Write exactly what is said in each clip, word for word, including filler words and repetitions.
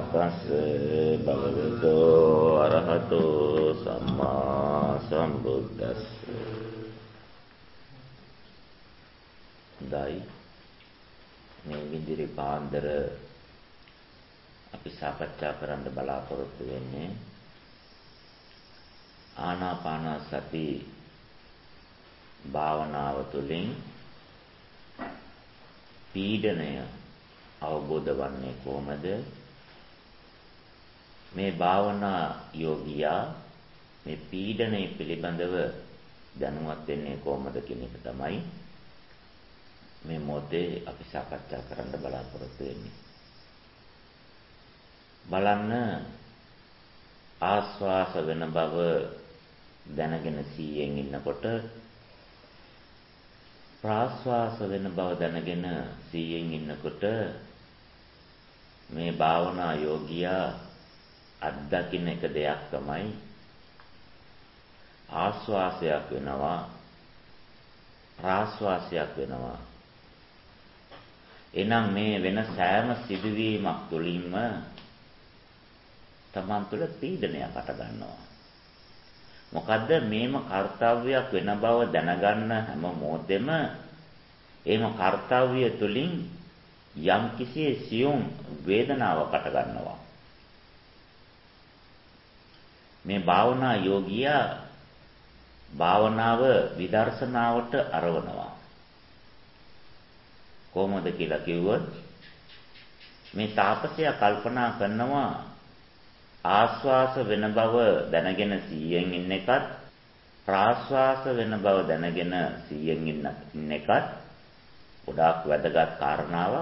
තස්ස භගවතු අරහතෝ සම්මා සම්බුද්දස්ස. දයි මේ විදිහේ පාන්දර අපි සාකච්ඡා කරන්න බලාපොරොත්තු වෙන්නේ ආනාපාන සති භාවනාව තුළින් පීඩනය අවබෝධ වන්නේ කොහොමද? මේ භාවනා යෝගියා මේ පීඩනය පිළිබඳව දැනුවත් වෙන්නේ කොහොමද කියන එක තමයි මේ මොහොතේ අපි සාකච්ඡා කරන්න බලාපොරොත්තු වෙන්නේ. බලන්න, ආස්වාස වෙන බව දැනගෙන සීයෙන් ඉන්නකොට ප්‍රාස්වාස වෙන බව දැනගෙන සීයෙන් ඉන්නකොට මේ භාවනා යෝගියා අත්දකින්න එක දෙයක් තමයි ආස්වාසයක් වෙනවා ප්‍රාස්වාසයක් වෙනවා. එනම් මේ වෙන සෑම සිදුවීමක් තුළින්ම තමන් තුළ පීඩනයක් අට ගන්නවා. මොකද්ද? මේම කාර්යයක් වෙන බව දැනගන්න හැම මොහොතෙම ඒම කාර්යය තුළින් යම් කිසි සියුම් වේදනාවක් අට ගන්නවා. මේ භාවනා යෝගියා භාවනාව විදර්ශනාවට අරවනවා. කොහොමද කියලා කිව්වොත් මේ තාපසයා කල්පනා කරනවා ආස්වාස වෙන බව දැනගෙන සීයෙන් ඉන්න එකත් ප්‍රාස්වාස වෙන බව දැනගෙන සීයෙන් ඉන්න එකත් ගොඩාක් වැදගත් කාරණාවක්.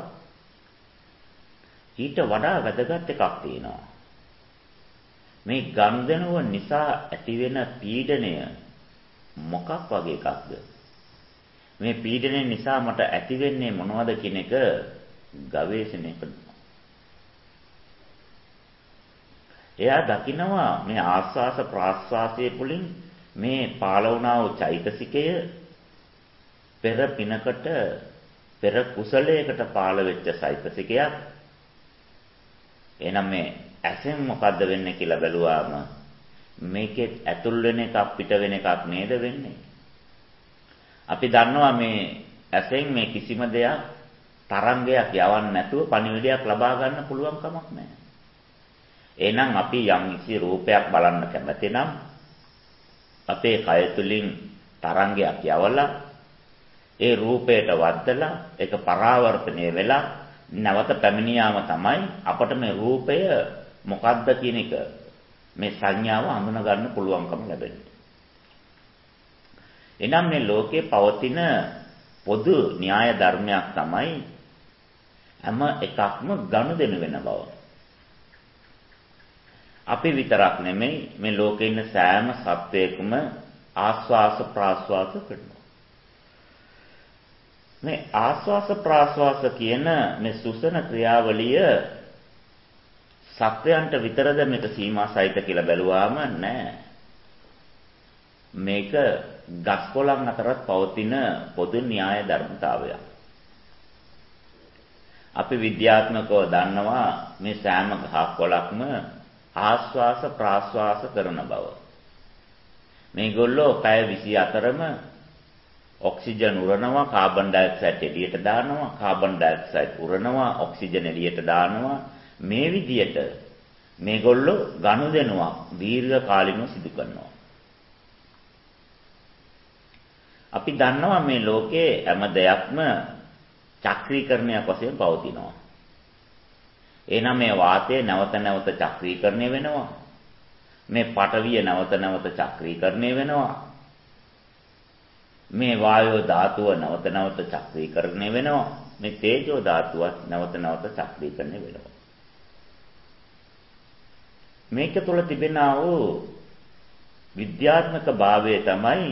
ඊට වඩා වැදගත් එකක් තියෙනවා. මේ ගනුදෙනුව නිසා ඇතිවෙන පීඩනය මොකක් වගේ එකක්ද? මේ පීඩනය නිසා මට ඇතිවෙන්නේ මොනවද කියන එක ගවේෂණය කරනවා. එයා දකිනවා මේ ආස්වාස ප්‍රාස්වාසයේ පුලින් මේ පාලවුණා වූ චෛතසිකය පෙර පිනකට පෙර කුසලයකට පාල වෙච්ච චෛතසිකයක්. එහෙනම් මේ ඇසෙන් මොකද්ද වෙන්නේ කියලා බැලුවාම මේකේ ඇතුල් වෙන එකක් පිට වෙන එකක් නේද වෙන්නේ. අපි දන්නවා මේ ඇසෙන් මේ කිසිම දෙයක් තරංගයක් යවන්න නැතුව පණිවිඩයක් ලබා ගන්න පුළුවන් කමක් නැහැ. එහෙනම් අපි යම් කිසි රූපයක් බලන්න කැමති නම් අපේ කය තුලින් තරංගයක් යවලා ඒ රූපයට වද්දලා ඒක පරාවර්තනය වෙලා නැවත පැමිණියාම තමයි අපට මේ රූපය මොකක්ද කියන එක මේ සංඥාව හඳුනා ගන්න පුළුවන්කම ලැබෙන්නේ. එනම් මේ ලෝකේ පවතින පොදු න්‍යාය ධර්මයක් තමයි හැම එකක්ම ගනුදෙනු වෙන බව. අපි විතරක් නෙමෙයි මේ ලෝකේ ඉන්න සෑම සත්වයකම ආස්වාස ප්‍රාස්වාස කරනවා. මේ ආස්වාස ප්‍රාස්වාස කියන මේ සුසන ක්‍රියාවලිය සත්වයන්ට විතරද මේක සීමා සහිත කියලා බැලුවාම නෑ. මේක ගස් කොළන් අතරත් පවතින පොදු න්‍යාය ධර්මතාවයක්. අපි විද්‍යාත්මකව දන්නවා මේ සෑම ගහක් කොළක්ම ආස්වාස ප්‍රාස්වාස කරන බව. මේගොල්ලෝ පැය විසිහතරම ඔක්සිජන් උරනවා, කාබන් ඩයොක්සයිඩ් එළියට දානවා, කාබන් ඩයොක්සයිඩ් උරනවා, ඔක්සිජන් එළියට දානවා. මේ විදියට මේගොල්ලෝ ගනුදෙනුවක් දීර්ඝ කාලිනව සිදු කරනවා. අපි දන්නවා මේ ලෝකේ හැම දෙයක්ම චක්‍රීකරණයක් වශයෙන් පවතිනවා. එහෙනම් මේ වාතය නැවත නැවත චක්‍රීකරණය වෙනවා. මේ පඨවිය නැවත නැවත චක්‍රීකරණය වෙනවා. මේ වායෝ ධාතුව නැවත නැවත චක්‍රීකරණය වෙනවා. මේ තේජෝ ධාතුවත් නැවත නැවත චක්‍රීකරණය වෙනවා. මේක තුළ තිබෙනා වූ විද්‍යාත්මක භාවය තමයි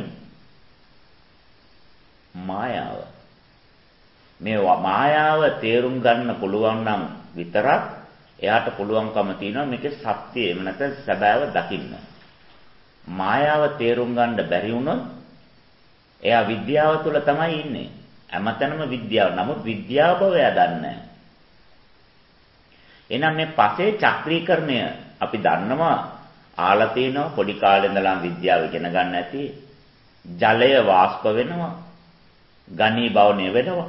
මායාව. මේ මායාව තේරුම් ගන්න පුළුවන් නම් විතරක් එයාට පුළුවන්කම තියෙනවා මේකේ සත්‍යය එහෙම නැත්නම් සැබෑව දකින්න. මායාව තේරුම් ගන්න බැරි වුණොත් එයා විද්‍යාව තුළ තමයි ඉන්නේ. හැමතැනම විද්‍යාව. නමුත් විද්‍යාව බව එයා දන්නේ නැහැ. එහෙනම් මේ පසේ චක්‍රීකරණය අපි දන්නවා ආලා තිනවා පොඩි කාලේ ඉඳලා විද්‍යාව ඉගෙන ගන්න ඇති. ජලය වාෂ්ප වෙනවා. ඝනීභවණය වෙනවා.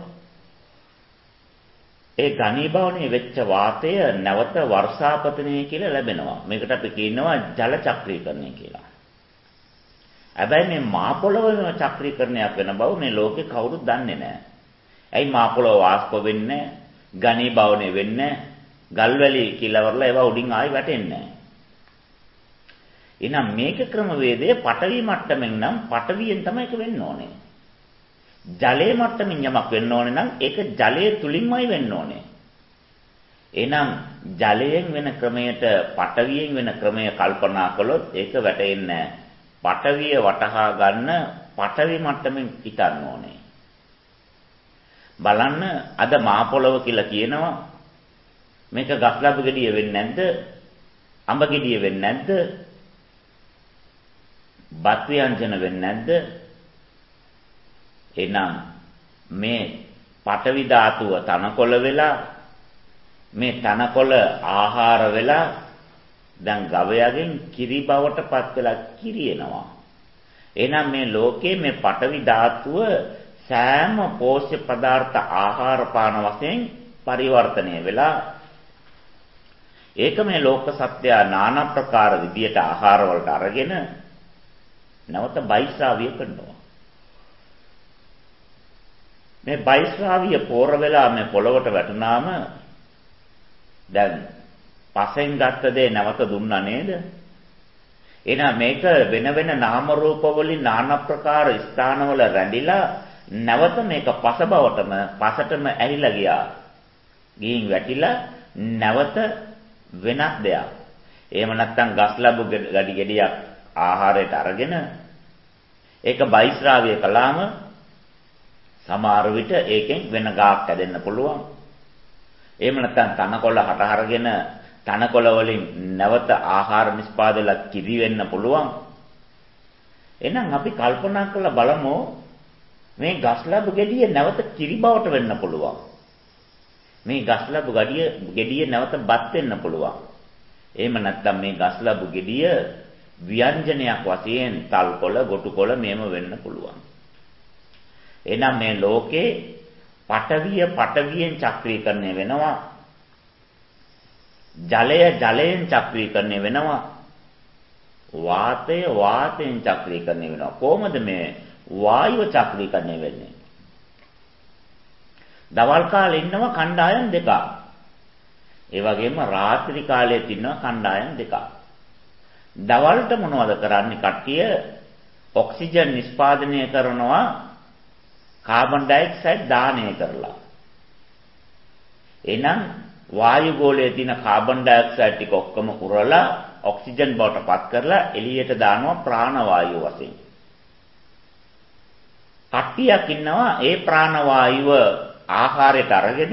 ඒ ඝනීභවණය වෙච්ච වාතය නැවත වර්ෂාපතනය කියලා ලැබෙනවා. මේකට අපි කියනවා ජල චක්‍රීකරණය කියලා. හැබැයි මේ මහ පොළොවේ චක්‍රීකරණයක් වෙන බව මේ ලෝකේ කවුරුත් දන්නේ නැහැ. ඇයි මහ පොළොව වාෂ්ප වෙන්නේ නැහැ? ඝනීභවණය වෙන්නේ නැහැ? ගල්වැලි කිලවරලා ඒවා උඩින් ආයි වැටෙන්නේ නැහැ. එහෙනම් මේක ක්‍රමවේදය පඨවි මට්ටමින් නම් පඨවියෙන් තමයි ඒක වෙන්න ඕනේ. ජලයේ මට්ටමින් යමක් වෙන්න ඕනේ නම් ඒක ජලයේ තුලින්මයි වෙන්න ඕනේ. එහෙනම් ජලයෙන් වෙන ක්‍රමයට පඨවියෙන් වෙන ක්‍රමය කල්පනා කළොත් ඒක වැටෙන්නේ නැහැ. පඨවිය වටහා ගන්න පඨවි මට්ටමින් හිතන්න ඕනේ. බලන්න අද මහ පොළොව කියලා කියනවා මේක ගස්ලබු ගෙඩිය වෙන්නේ නැද්ද? අඹ ගෙඩිය වෙන්නේ නැද්ද? බත් ව්‍යංජන වෙන්නේ නැද්ද? එහෙනම් මේ පඨවි ධාතුව තනකොළ වෙලා මේ තනකොළ ආහාර වෙලා දැන් ගවයාගෙන් කිරි බවට පත් වෙලා කිරියනවා. එහෙනම් මේ ලෝකයේ මේ පඨවි ධාතුව සෑම පෝෂ්‍ය පදාර්ථ ආහාර පාන වශයෙන් පරිවර්තනය වෙලා ඒක මේ ලෝක සත්‍ය নানা ප්‍රකාර විදියට ආහාර වලට අරගෙන නැවත බයිස්රාවිය කරනවා. මේ බයිස්රාවිය පෝර වෙලා මේ පොළවට වැටුනාම දැන් පසෙන් ගත්ත දේ නැවත දුන්නා නේද? එහෙනම් මේක වෙන වෙන නාම රූප වලින් নানা ප්‍රකාර ස්ථානවල රැඳිලා නැවත මේක පස බවටම පසටම ඇහිලා ගියා. ගිහින් වැටිලා නැවත වෙනත් දෙයක්. එහෙම නැත්නම් ගස් ලැබු ගඩි ගෙඩියක් ආහාරයට අරගෙන ඒක බයිස්රාවිය කළාම සමහර විට ඒකෙන් වෙන ගාක් හැදෙන්න පුළුවන්. එහෙම නැත්නම් තනකොළ හට අරගෙන තනකොළ වලින් නැවත ආහාර නිෂ්පාදලා කිරි වෙන්න පුළුවන්. එහෙනම් අපි කල්පනා කරලා බලමු මේ ගස් ලැබු ගෙඩිය නැවත කිරි බවට වෙන්න පුළුවන්. මේ ගස් ලැබු ගඩිය ගෙඩිය නැවත බත් වෙන්න පුළුවන්. එහෙම නැත්නම් මේ ගස් ලැබු ගෙඩිය ව්‍යංජනයක් වශයෙන් තල්කොළ, ගොටුකොළ මේම වෙන්න පුළුවන්. එහෙනම් මේ ලෝකේ පඨවිය පඨවියෙන් චක්‍රීකරණය වෙනවා. ජලය ජලයෙන් චක්‍රීකරණය වෙනවා. වාතය වාතයෙන් චක්‍රීකරණය වෙනවා. කොහොමද මේ වායුව චක්‍රීකරණය වෙන්නේ? දවල් කාලේ ඉන්නවා කණ්ඩායම් දෙකක්. ඒ වගේම රාත්‍රී කාලයේ ඉන්නවා කණ්ඩායම් දෙකක්. දවල්ට මොනවද කරන්නේ කට්ටිය? ඔක්සිජන් නිෂ්පාදනය කරනවා කාබන් ඩයොක්සයිඩ් දානය කරලා. එහෙනම් වායු ගෝලයේ තියෙන කාබන් ඩයොක්සයිඩ් ටික ඔක්කොම උරලා ඔක්සිජන් බවට පත් කරලා එළියට දානවා ප්‍රාණ වායුව වශයෙන්. කට්ටියක් ඉන්නවා ඒ ප්‍රාණ වායුව ආහාරයට අරගෙන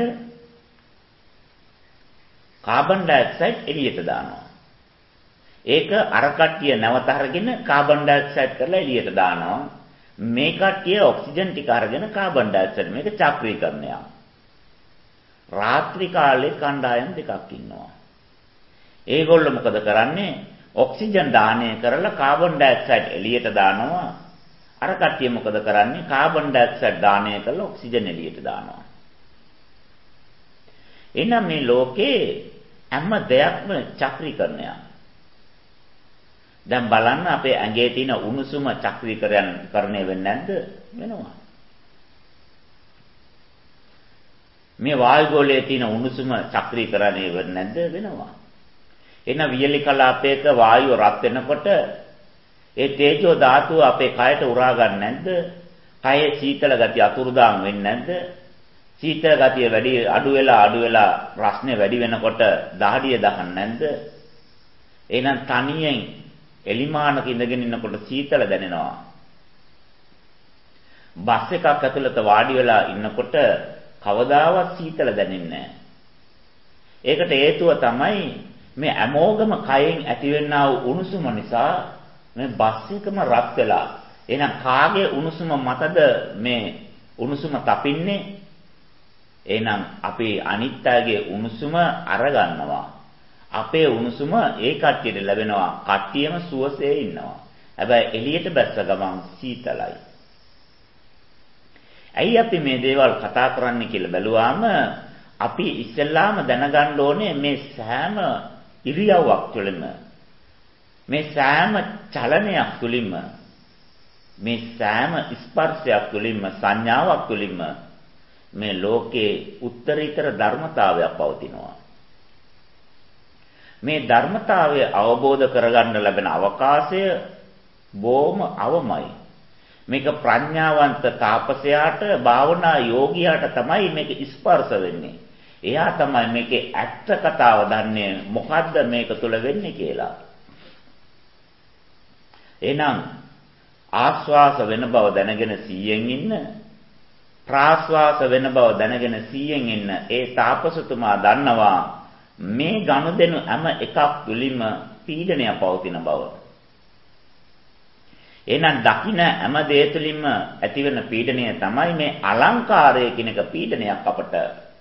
කාබන් ඩයොක්සයිඩ් එළියට දානවා. ඒක අර කට්ටිය නැවත අරගෙන කාබන් ඩයොක්සයිඩ් කරලා එළියට දානවා. මේ කට්ටිය ඔක්සිජන් ටික අරගෙන කාබන් ඩයොක්සයිඩ් මේක චක්‍රීකරණයක්. රාත්‍රී කාලේ කණ්ඩායම් දෙකක් ඉන්නවා. ඒගොල්ලෝ මොකද කරන්නේ? ඔක්සිජන් දානය කරලා කාබන් ඩයොක්සයිඩ් එළියට දානවා. අර කට්ටිය මොකද කරන්නේ? කාබන් ඩයොක්සයිඩ් දානය කරලා ඔක්සිජන් එළියට දානවා. එහෙනම් මේ ලෝකේ හැම දෙයක්ම චක්‍රීකරණයක්. දැන් බලන්න අපේ ඇඟේ තියෙන උණුසුම චක්‍රීකරණය වෙන්නේ නැද්ද? වෙනවා. මේ වායු ගෝලයේ තියෙන උණුසුම චක්‍රීකරණය වෙන්නේ නැද්ද? වෙනවා. එහෙනම් වියලි කලාපයක වායුව රත් වෙනකොට ඒ තේජෝ ධාතුව අපේ කයට උරා ගන්න නැද්ද? කයේ සීතල ගතිය අතුරුදාම් වෙන්නේ නැද්ද? සීතල ගතිය වැඩි අඩු වෙලා අඩු වෙලා රස්නේ වැඩි වෙනකොට දහඩිය දහන්නේ නැද්ද? එහෙනම් තනියෙන් එලිමානක ඉඳගෙන ඉන්නකොට සීතල දැනෙනවා. බස් එකක් ඇතුළත වාඩි වෙලා ඉන්නකොට කවදාවත් සීතල දැනෙන්නේ නැහැ. ඒකට හේතුව තමයි මේ අමෝගම කයෙන් ඇතිවෙනා වූ උණුසුම නිසා මේ බස් එකම රත් වෙලා. එහෙනම් කාගේ උණුසුම මතද මේ උණුසුම තපින්නේ? එහෙනම් අපි අනිත්‍යයේ උණුසුම අරගන්නවා. අපේ උණුසුම ඒ කට්ටියට ලැබෙනවා. කට්ටියම සුවසේ ඉන්නවා. හැබැයි එළියට බැස්ස ගමන් සීතලයි. ඇයි අපි මේ දේවල් කතා කරන්නේ කියලා බැලුවාම අපි ඉස්සෙල්ලාම දැනගන්න ඕනේ මේ සෑම ඉරියව්වක් තුළම මේ සෑම චලනයක් තුළින්ම මේ සෑම ස්පර්ශයක් තුළින්ම සංඥාවක් තුළින්ම මේ ලෝකේ උත්තරීතර ධර්මතාවයක් පවතිනවා. මේ ධර්මතාවය අවබෝධ කරගන්න ලැබෙන අවකාශය බොහොම අවමයි. මේක ප්‍රඥාවන්ත තාපසයාට භාවනා යෝගියාට තමයි මේක ස්පර්ශ වෙන්නේ. එයා තමයි මේකේ ඇත්ත කතාව දන්නේ මොකද්ද මේක තුල වෙන්නේ කියලා. එහෙනම් ආස්වාස වෙන බව දැනගෙන සීයෙන් ඉන්න ප්‍රාස්වාස වෙන බව දැනගෙන සීයෙන් ඉන්න ඒ තාපසතුමා දන්නවා මේ ගනුදෙනු හැම එකක් තුලින්ම පීඩනය පවතින බව. එහෙනම් දකින්න හැම දේ තුලින්ම ඇතිවෙන පීඩනය තමයි මේ අලංකාරය කියන එක පීඩනයක් අපට.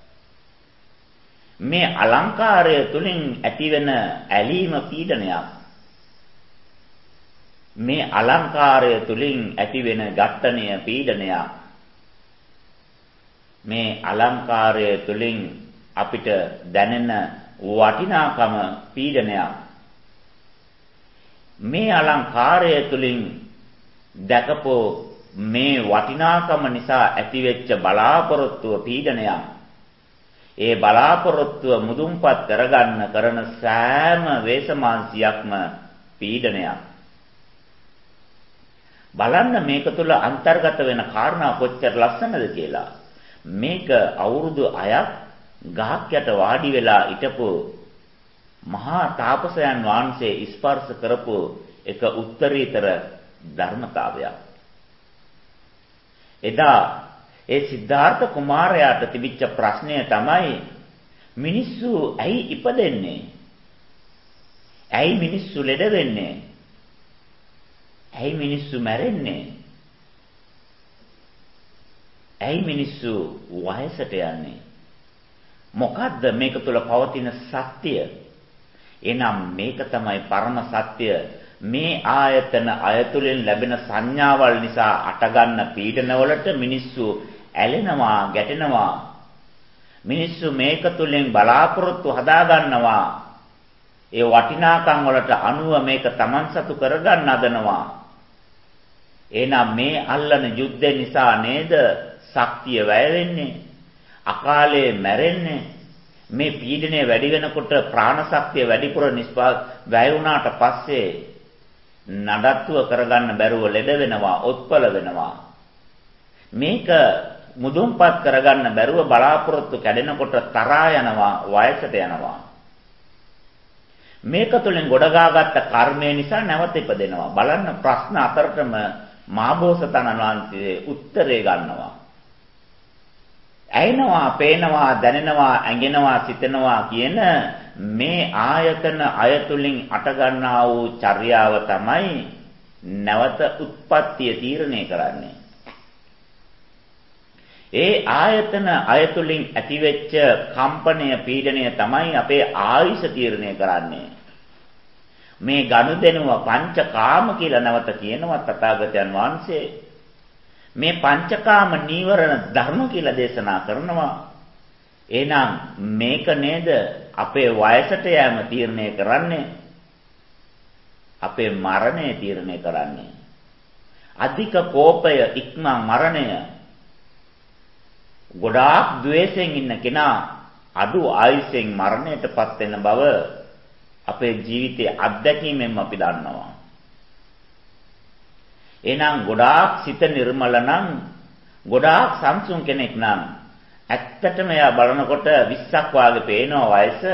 මේ අලංකාරය තුලින් ඇතිවෙන ඇලීම පීඩනයක්. මේ අලංකාරය තුලින් ඇතිවෙන ඝට්ටණය පීඩනයක්. මේ අලංකාරය තුලින් අපිට දැනෙන වටිනාකම පීඩනයක්. මේ අලංකාරය තුලින් දැකපෝ මේ වටිනාකම නිසා ඇතිවෙච්ච බලාපොරොත්තුව පීඩනයක්. ඒ බලාපොරොත්තුව මුදුන්පත් කරගන්න කරන සෑම වේසමාංශයක්ම පීඩනයක්. බලන්න මේක තුල අන්තර්ගත වෙන කාරණා කොච්චර ලස්සනද කියලා. මේක අවුරුදු හයක් ගහක් යට වාඩි වෙලා හිටපු මහා තාපසයන් වහන්සේ ස්පර්ශ කරපු එක උත්තරීතර ධර්මතාවයක්. එදා ඒ සිද්ධාර්ථ කුමාරයාට තිබිච්ච ප්‍රශ්නය තමයි මිනිස්සු ඇයි ඉපදෙන්නේ? ඇයි මිනිස්සු ලෙඩ වෙන්නේ? ඇයි මිනිස්සු මැරෙන්නේ? ඇයි මිනිස්සු වයසට යන්නේ? මොකද්ද මේක තුල පවතින සත්‍ය? එනම් මේක තමයි පරම සත්‍ය. මේ ආයතන අයතුලින් ලැබෙන සංඥාවල් නිසා අටගන්න පීඩනවලට මිනිස්සු ඇලෙනවා, ගැටෙනවා. මිනිස්සු මේක තුලින් බලාපොරොත්තු හදා ගන්නවා. ඒ වටිනාකම් වලට අනුව මේක Taman සතු කරගන්න හදනවා. එහෙනම් මේ අල්ලන යුද්ධය නිසා නේද ශක්තිය වැය වෙන්නේ? අකාලේ මැරෙන්නේ? මේ පීඩනය වැඩි වෙනකොට ප්‍රාණ ශක්තිය වැඩිපුර නිස්පාද වැය වුණාට පස්සේ නඩත්තුව කරගන්න බැරුව ලෙඩ වෙනවා, ඔත්පල වෙනවා. මේක මුදුන්පත් කරගන්න බැරුව බලාපොරොත්තු කැඩෙනකොට තරහා යනවා, වයසට යනවා. මේක තුළින් ගොඩගාගත්ත කර්මය නිසා නැවත ඉපදෙනවා. බලන්න ප්‍රශ්න අතරටම මාබෝසතනන් වහන්සේ උත්තරේ ගන්නවා. ඇයෙනවා, පේනවා, දැනෙනවා, ඇඟෙනවා, සිතෙනවා කියන මේ ආයතන අයතුලින් අටගන්නා වූ චර්යාව තමයි නැවත උත්පත්තිය තීරණය කරන්නේ. ඒ ආයතන අයතුලින් ඇතිවෙච්ච කම්පනය, පීඩනය තමයි අපේ ආයුෂ තීරණය කරන්නේ. මේ ගනුදෙනුව පංචකාම කියලා නැවත කියනවා තථාගතයන් වහන්සේ. මේ පංචකාම නීවරණ ධර්ම කියලා දේශනා කරනවා. එහෙනම් මේක නේද අපේ වයසට යෑම තීරණය කරන්නේ? අපේ මරණය තීරණය කරන්නේ. අධික කෝපය ඉක්මන් මරණය. ගොඩාක් ද්වේෂයෙන් ඉන්න කෙනා අඩු ආයුෂෙන් මරණයටපත් වෙන බව අපේ ජීවිතයේ අත්දැකීමෙන් අපි දන්නවා. එහෙනම් ගොඩාක් සිත නිර්මල නම්, ගොඩාක් සංසුන් කෙනෙක් නම් ඇත්තටම එයා බලනකොට විස්සක් වාගේ පේනවා වයස.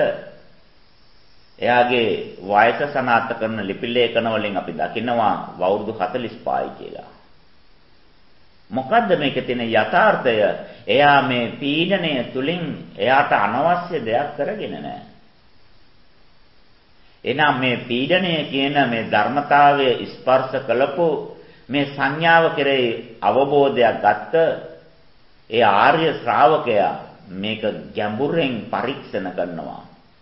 එයාගේ වයස සනාථ කරන ලිපි ලේඛන වලින් අපි දකිනවා වවුරුදු හතළිස් පහයි කියලා. මොකද්ද මේකේ තියෙන යථාර්ථය? එයා මේ පීඩනය තුලින් එයාට අනවශ්‍ය දෙයක් කරගෙන නැහැ. එහෙනම් මේ පීඩනය කියන මේ ධර්මතාවය ස්පර්ශ කළපු මේ සංඥාව කෙරෙහි අවබෝධයක් ගත්ත ඒ ආර්ය ශ්‍රාවකයා මේක ගැඹුරෙන් පරීක්ෂණ කරනවා.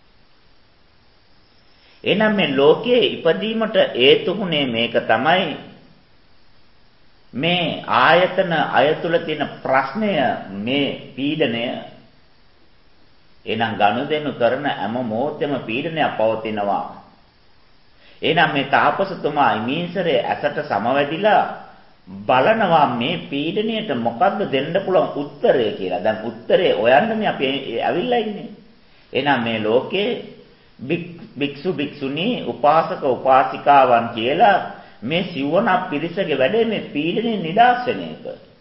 එහෙනම් මේ ලෝකයේ ඉපදීමට හේතුුනේ මේක තමයි. මේ ආයතන අයතුල තියෙන ප්‍රශ්නය මේ පීඩනය. එහෙනම් ගනුදෙනු කරන හැම මොහොතෙම පීඩනයක් පවතිනවා. එහෙනම් මේ තාපසතුමා ඉමීසරේ ඇසට සමවැදිලා බලනවා මේ පීඩණයට මොකද්ද දෙන්න පුළුවන් උත්තරය කියලා. දැන් උත්තරේ හොයන්නනේ අපි ඇවිල්ලා ඉන්නේ. එහෙනම් මේ ලෝකේ භික්ෂු භික්ෂුණී උපාසක උපාසිකාවන් කියලා මේ සිවණ පිරිසගේ වැඩේ මේ පීඩණය නිදාස් වෙන එක.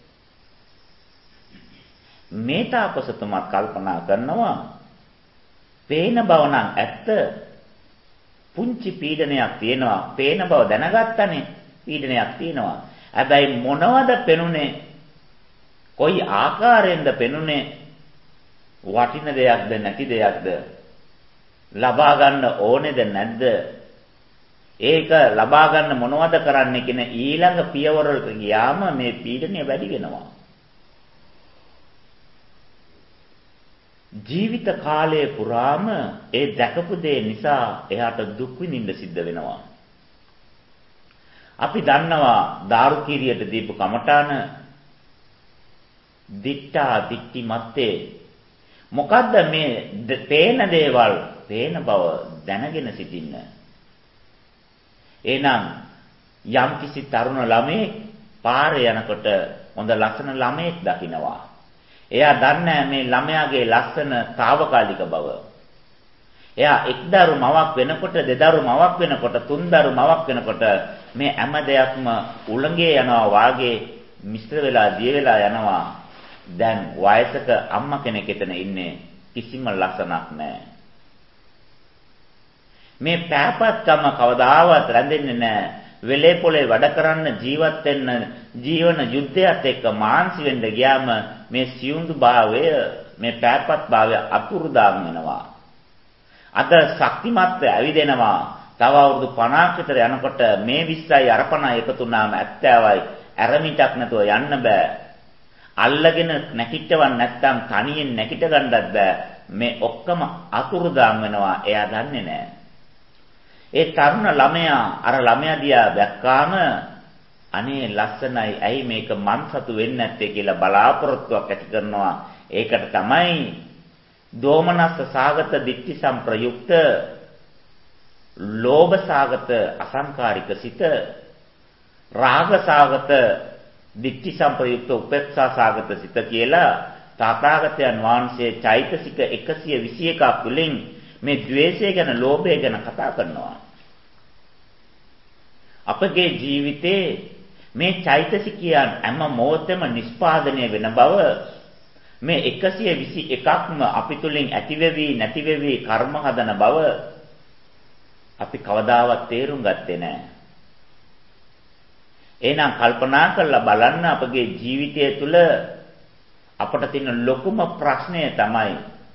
මේ තාපසතුමා කල්පනා කරනවා පේන බව නම් ඇත්ත. පුංචි පීඩනයක් තියෙනවා. පේන බව දැනගත්තනේ පීඩනයක් තියෙනවා. හැබැයි මොනවද පෙනුනේ? කොයි ආකාරයෙන්ද පෙනුනේ? වටින දෙයක්ද නැති දෙයක්ද? ලබා ගන්න ඕනේද නැද්ද? ඒක ලබා ගන්න මොනවද කරන්න කියන ඊළඟ පියවරට ගියාම මේ පීඩනය වැඩි වෙනවා. ජීවිත කාලය පුරාම ඒ දැකපු දේ නිසා එයාට දුක් විඳින්න සිද්ධ වෙනවා. අපි දන්නවා දාරුකීරියට දීපු කමඨාන දිට්ඨා දිට්ඨි මත්තේ මොකද්ද මේ පේන දේවල් පේන බව දැනගෙන සිටින්න. එහෙනම් යම්කිසි තරුණ ළමයෙක් පාරේ යනකොට හොඳ ලස්සන ළමයෙක් දකිනවා. එයා දන්නේ මේ ළමයාගේ ලස්සන తాවකාලික බව. එයා එක්දරු මවක් වෙනකොට දෙදරු මවක් වෙනකොට තුන්දරු මවක් වෙනකොට මේ හැම දෙයක්ම උලංගේ යනවා වාගේ මිශ්‍ර වෙලා දිය වෙලා යනවා. දැන් වයසක අම්මා කෙනෙක් එතන ඉන්නේ කිසිම ලක්ෂණක් නැහැ. මේ පෑපත්කම කවදාවත් රැඳෙන්නේ නැහැ. වෙලේ පොලේ වැඩ කරන්න ජීවත් වෙන්න ජීවන යුද්ධයත් එක්ක මාන්සි වෙන්න ගියාම මේ සියුම්දු භාවය මේ පෑපත් භාවය අතුරුදාම් වෙනවා. අද ශක්තිමත් ඇවිදෙනවා. තව අවුරුදු පනහක් විතර යනකොට මේ විස්සයි අරපණ එකතු වුණාම හැත්තෑවයි ඇරමිටක් නැතුව යන්න බෑ. අල්ලගෙන නැකිටවන් නැත්තම් තනියෙන් නැකිට ගන්නත් බෑ. මේ ඔක්කොම අතුරුදාම් වෙනවා. එයා දන්නේ නැහැ. ඒ තරුණ ළමයා අර ළමයා දිහා දැක්කාම අනේ ලස්සනයි. ඇයි මේක මන් සතු වෙන්නේ නැත්තේ කියලා බලාපොරොත්තුවක් ඇති කරනවා. ඒකට තමයි දෝමනස්ස සාගත දිට්ඨි සම්ප්‍රයුක්ත ලෝභ සාගත අසංකාරික සිත රාග සාගත දිට්ඨි සම්ප්‍රයුක්ත උපේක්ෂා සාගත සිත කියලා තාථාගතයන් වහන්සේ චෛතසික එකසිය විසි එකක් වලින් මේ ද්වේෂය ගැන ලෝභය ගැන කතා කරනවා. අපගේ ජීවිතේ මේ චෛතසිකයන් හැම මොහොතෙම නිෂ්පාදනය වෙන බව මේ එකසිය විසි එකක්ම අපි තුලින් ඇතිවෙවි නැතිවෙවි කර්ම හදන බව අපි කවදාවත් තේරුම් ගත්තේ නැහැ. එහෙනම් කල්පනා කරලා බලන්න අපගේ ජීවිතය තුළ අපට තියෙන ලොකුම ප්‍රශ්නය තමයි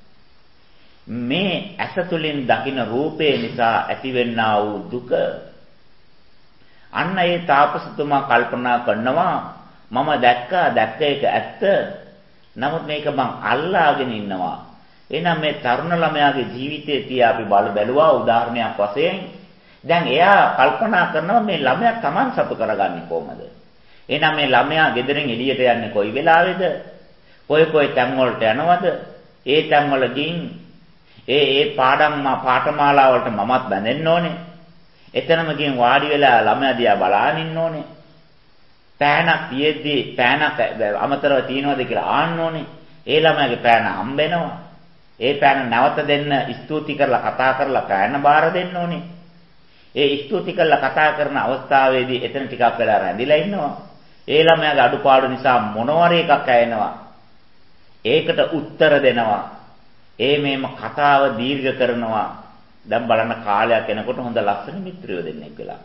මේ ඇස තුලින් දකින රූපේ නිසා ඇතිවෙනා වූ දුක. අන්න ඒ තාපසතුමා කල්පනා කරනවා මම දැක්කා දැක්ක එක ඇත්ත. නමුත් මේක මං අල්ලාගෙන ඉන්නවා. එහෙනම් මේ තරුණ ළමයාගේ ජීවිතය තියා අපි බල බැලුවා උදාහරණයක් වශයෙන්. දැන් එයා කල්පනා කරනවා මේ ළමයා Taman සතු කරගන්නේ කොහමද? එහෙනම් මේ ළමයා ගෙදරින් එළියට යන්නේ කොයි වෙලාවේද? කොයි කොයි තැන් වලට යනවද? ඒ තැන් වල ගින් ඒ ඒ පාඩම් පාඨමාලා වලට මමත් බැඳෙන්න ඕනේ. එතනම ගින් වාඩි වෙලා ළමයා දිහා බලාගෙන ඉන්න ඕනේ. පෑනක් තියෙද්දි පෑනක් අමතරව තියනවද කියලා ආන්න ඕනේ. ඒ ළමයාගේ පෑන හම්බ වෙනවා. ඒ පෑන නැවත දෙන්න ස්තුති කරලා කතා කරලා පෑන බාර දෙන්න ඕනේ. ඒ ස්තුති කරලා කතා කරන අවස්ථාවේදී එතන ටිකක් වෙලා රැඳිලා ඉන්නවා. ඒ ළමයාගේ අඩුපාඩු නිසා මොනවාරි එකක් ඇයෙනවා. ඒකට උත්තර දෙනවා. ඒ මේම කතාව දීර්ඝ කරනවා. දැන් බලන්න කාලයක් යනකොට හොඳ ලස්සන මිත්‍රයෝ දෙන්නෙක් වෙලා.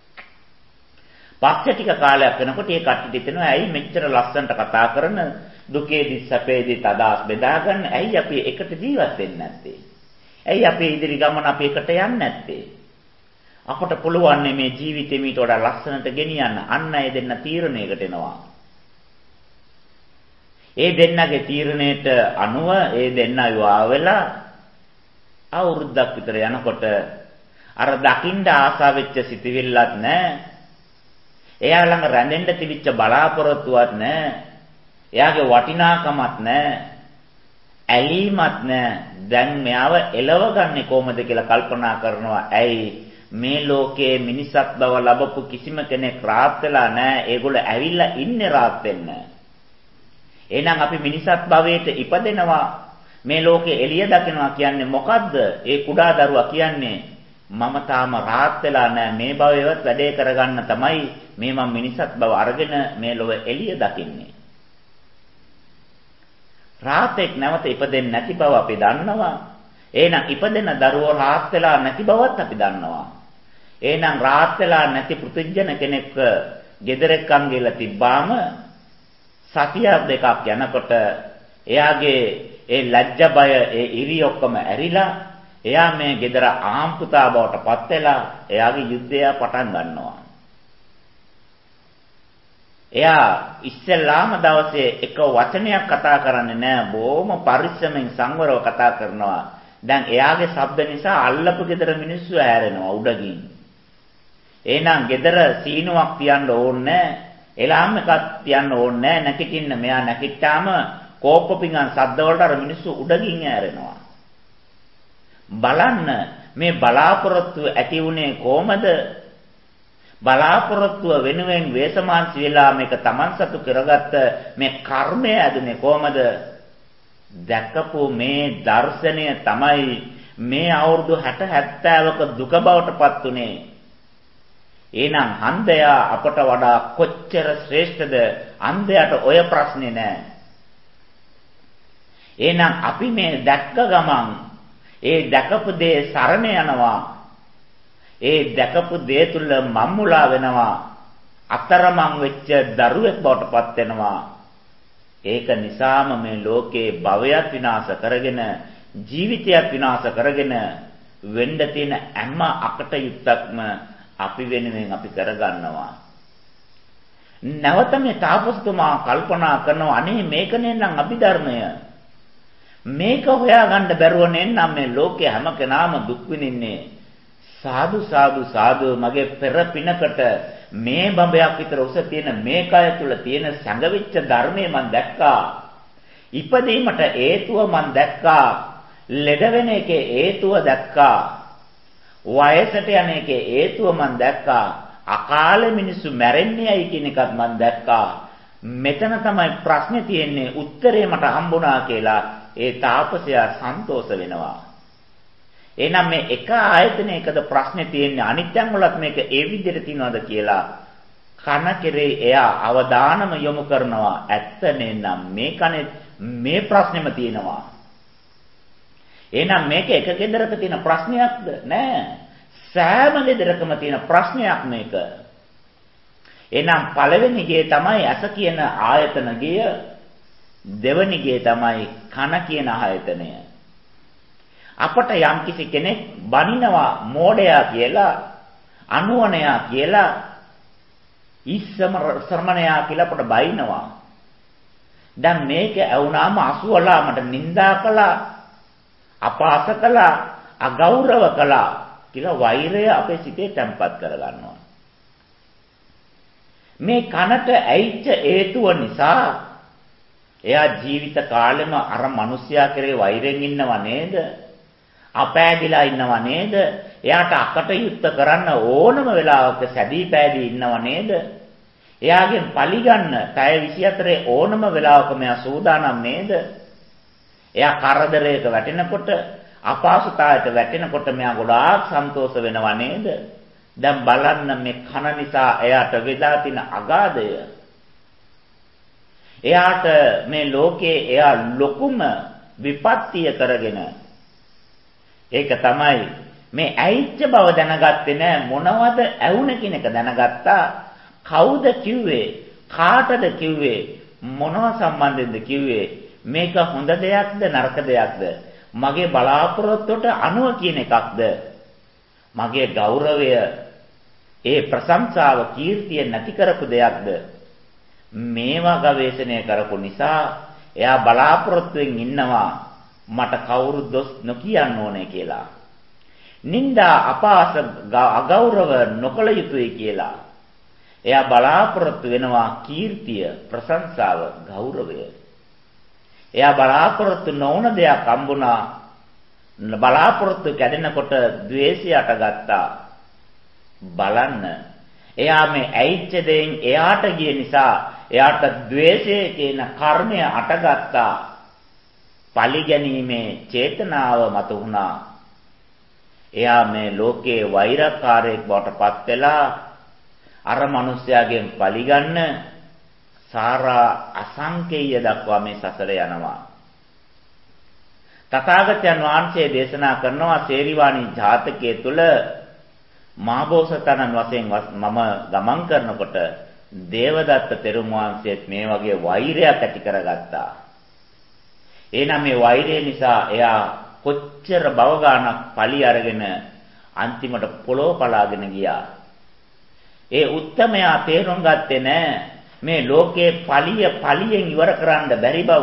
පස්සේ ටික කාලයක් යනකොට ඒ කට්ටිය හිතනවා ඇයි මෙච්චර ලස්සනට කතා කරන දුකේදී සැපේදී තදාස් බෙදාගන්න ඇයි අපි එකට ජීවත් වෙන්නේ නැත්තේ? ඇයි අපි ඉදිරි ගමන අපි එකට යන්නේ නැත්තේ? අපට පුළුවන් මේ ජීවිතේ මීට වඩා ලස්සනට ගෙනියන්න. අන්න ඒ දෙන්න තීරණයකට එනවා. ඒ දෙන්නගේ තීරණයට අනුව ඒ දෙන්න විවාහ වෙලා අවුරුද්දක් විතර යනකොට අර දකින්න ආසා වෙච්ච සිතවිල්ලක් නැහැ. එයා ළඟ රැඳෙන්න තිබිච්ච බලාපොරොත්තුවක් නැහැ. එයාගේ වටිනාකමක් නැහැ. ඇලීමක් නැහැ. දැන් මෙයාව එලවගන්නේ කොහොමද කියලා කල්පනා කරනවා. ඇයි මේ ලෝකයේ මිනිසත් බව ලැබපු කිසිම කෙනෙක් රාත් වෙලා නැහැ. ඒගොල්ලෝ ඇවිල්ලා ඉන්නේ රාත් වෙන්න. එහෙනම් අපි මිනිසත් භවයට ඉපදෙනවා. මේ ලෝකේ එළිය දකිනවා කියන්නේ මොකද්ද? ඒ කුඩා දරුවා කියන්නේ මම තාම රාත් වෙලා නැහැ. මේ භවයේවත් වැඩේ කරගන්න තමයි මේ මම මිනිසත් බව අරගෙන මේ ලොව එළිය දකින්නේ. රාතෙක් නැවත ඉපදෙන්නේ නැති බව අපි දන්නවා. එහෙනම් ඉපදෙන දරුවෝ රාත් වෙලා නැති බවත් අපි දන්නවා. එහෙනම් රාත් වෙලා නැති පෘථුජන කෙනෙක් ගෙදරකම් ගිහලා තිබ්බාම සතියක් දෙකක් යනකොට එයාගේ ඒ ලැජ්ජ බය ඒ ඉරි ඔක්කොම ඇරිලා එයා මේ ගෙදර ආම්පුතා බවට පත් වෙලා එයාගේ යුද්ධය පටන් ගන්නවා. එයා ඉස්සෙල්ලාම දවසේ එක වචනයක් කතා කරන්නේ නැහැ. බොහොම පරිස්සමෙන් සංවරව කතා කරනවා. දැන් එයාගේ ශබ්ද නිසා අල්ලපු ගෙදර මිනිස්සු ඈරෙනවා උඩගින්. එහෙනම් ගෙදර සීනුවක් තියන්න ඕනේ නැහැ. එලාම් එකක් තියන්න ඕනේ නැහැ. නැකිටින්න මෙයා නැකිට්ටාම කෝප්පපිඟන් සද්ද වලට අර මිනිස්සු උඩගින් ඈරෙනවා. බලන්න මේ බලාපොරොත්තු ඇති වුණේ කොහමද? බලාපොරොත්තුව වෙනුවෙන් වේසමාංශ වෙලා මේක Taman සතු කරගත්ත මේ කර්මය ඇදුනේ කොහමද? දැකපු මේ දර්ශනය තමයි මේ අවුරුදු හැට හැත්තෑවක දුක බවට පත් උනේ. එහෙනම් හන්දයා අපට වඩා කොච්චර ශ්‍රේෂ්ඨද? හන්දයාට ඔය ප්‍රශ්නේ නැහැ. එහෙනම් අපි මේ දැක්ක ගමන් ඒ දැකපු දේ සරණ යනවා. ඒ දැකපු දේ තුල මම්මුලා වෙනවා. අතරමං වෙච්ච දරුවෙක් බවට පත් වෙනවා. ඒක නිසාම මේ ලෝකේ භවයත් විනාශ කරගෙන ජීවිතයත් විනාශ කරගෙන වෙන්න තියෙන හැම අකටයුත්තක්ම අපි වෙනුවෙන් අපි කරගන්නවා. නැවත මේ තාපසතුමා කල්පනා කරනවා අනේ මේකනේ නම් අභිධර්මය. මේක හොයාගන්න බැරුව නෙන්නම් මේ ලෝකේ හැම කෙනාම දුක් විඳින්නේ. සාදු සාදු සාදු මගේ පෙර පිනකට මේ බඹයක් විතර උස තියෙන මේ කය තුල තියෙන සංගවිච්ච ධර්මයේ මම දැක්කා. ඉපදීමට හේතුව මම දැක්කා. ලෙඩ වෙන එකේ හේතුව දැක්කා. වයසට යන එකේ හේතුව මම දැක්කා. අකාලේ මිනිස්සු මැරෙන්නේ ඇයි කියන එකත් මම දැක්කා. මෙතන තමයි ප්‍රශ්නේ තියෙන්නේ. උත්තරේ මට හම්බුණා කියලා ඒ තාපසයා සන්තෝෂ වෙනවා. එහෙනම් මේ එක ආයතනයකද ප්‍රශ්නේ තියෙන්නේ අනිත්‍යං වලත් මේක ඒ විදිහට තියනවාද කියලා කන කෙරේ එයා අවධානම යොමු කරනවා. ඇත්ත නේනම් මේ කනේ මේ ප්‍රශ්නේම තියෙනවා. එහෙනම් මේක එක ගෙදරක තියෙන ප්‍රශ්නයක්ද? නෑ. සෑම ගෙදරකම තියෙන ප්‍රශ්නයක් මේක. එහෙනම් පළවෙනි ගේ තමයි ඇස කියන ආයතන ගේ. දෙවෙනි ගේ තමයි කන කියන ආයතනය. අපට යම්කිසි කෙනෙක් බනිනවා මෝඩයා කියලා, අනුවණයා කියලා, ඉස්සම ශ්‍රමණයා කියලා අපට බයිනවා. දැන් මේක ඇවුනාම අසුවලා මට නිඳා කළා, අපහාස කළා, අගෞරව කළා කියලා වෛරය අපේ සිතේ තැම්පත් කරගන්නවා. මේ කනට ඇයිච්ච හේතුව නිසා එයා ජීවිත කාලෙම අර මිනිස්යා කෙරේ වෛරයෙන් ඉන්නව නේද? අපෑදිලා ඉන්නව නේද? එයාට අකටයුත්ත කරන්න ඕනම වෙලාවක සැදී පෑදී ඉන්නව නේද? එයාගෙන් පලිගන්න පැය විසිහතරේ ඕනම වෙලාවක මෙයා සූදානම් නේද? එයා කරදරයක වැටෙනකොට, අපහසුතාවයට වැටෙනකොට මෙයා ගොඩාක් සන්තෝෂ වෙනව නේද? දැන් බලන්න මේ කන නිසා එයාට වෙලා තියෙන අගාධය. එයාට මේ ලෝකේ එයා ලොකුම විපත්තිය කරගෙන ඒක තමයි මේ ඇයිච්ච බව දැනගත්තේ නෑ. මොනවද ඇවුන කියන එක දැනගත්තා. කවුද කිව්වේ? කාටද කිව්වේ? මොනව සම්බන්ධෙන්ද කිව්වේ? මේක හොඳ දෙයක්ද නරක දෙයක්ද? මගේ බලාපොරොත්තුට අනුව කියන එකක්ද? මගේ ගෞරවය, ඒ ප්‍රශංසාව, කීර්තිය නැති කරපු දෙයක්ද? මේවා ගවේෂණය කරපු නිසා එයා බලාපොරොත්තුෙන් ඉන්නවා මට කවුරු දොස් නොකියන්න ඕනේ කියලා. නිന്ദා අපාස අගෞරව නොකළ යුතුයි කියලා. එයා බලාපොරොත්තු වෙනවා කීර්තිය, ප්‍රශංසාව, ගෞරවය. එයා බලාපොරොත්තු නොවන දෙයක් හම්බුණා. බලාපොරොත්තු කැඩෙනකොට ද්වේෂය අටගත්තා. බලන්න. එයා මේ ඇයිච්ච දෙයින් එයාට ගිය නිසා එයාට ද්වේෂය කියන කර්මය අටගත්තා. පරිගැනීමේ චේතනාව මත වුණා. එයා මේ ලෝකේ වෛරකාරයෙක් බවට පත් වෙලා අර මිනිස්යාගෙන් පරිගන්න සාරා අසංකේය දක්වා මේ සසර යනවා. තථාගතයන් වහන්සේ දේශනා කරනවා සේරිවාණී ජාතකයේ තුල මහබෝසතාණන් වශයෙන් මම ගමන් කරනකොට දේවදත්ත තෙරුන් වහන්සේත් මේ වගේ වෛරයක් ඇති කරගත්තා. එහෙනම් මේ වෛරය නිසා එයා කොච්චර භව ගානක් පලි අරගෙන අන්තිමට පොළොව පලාගෙන ගියා. ඒ උත්තමයා තේරුම් ගත්තේ නැහැ මේ ලෝකේ පලිය පලියෙන් ඉවර කරන්න බැරි බව.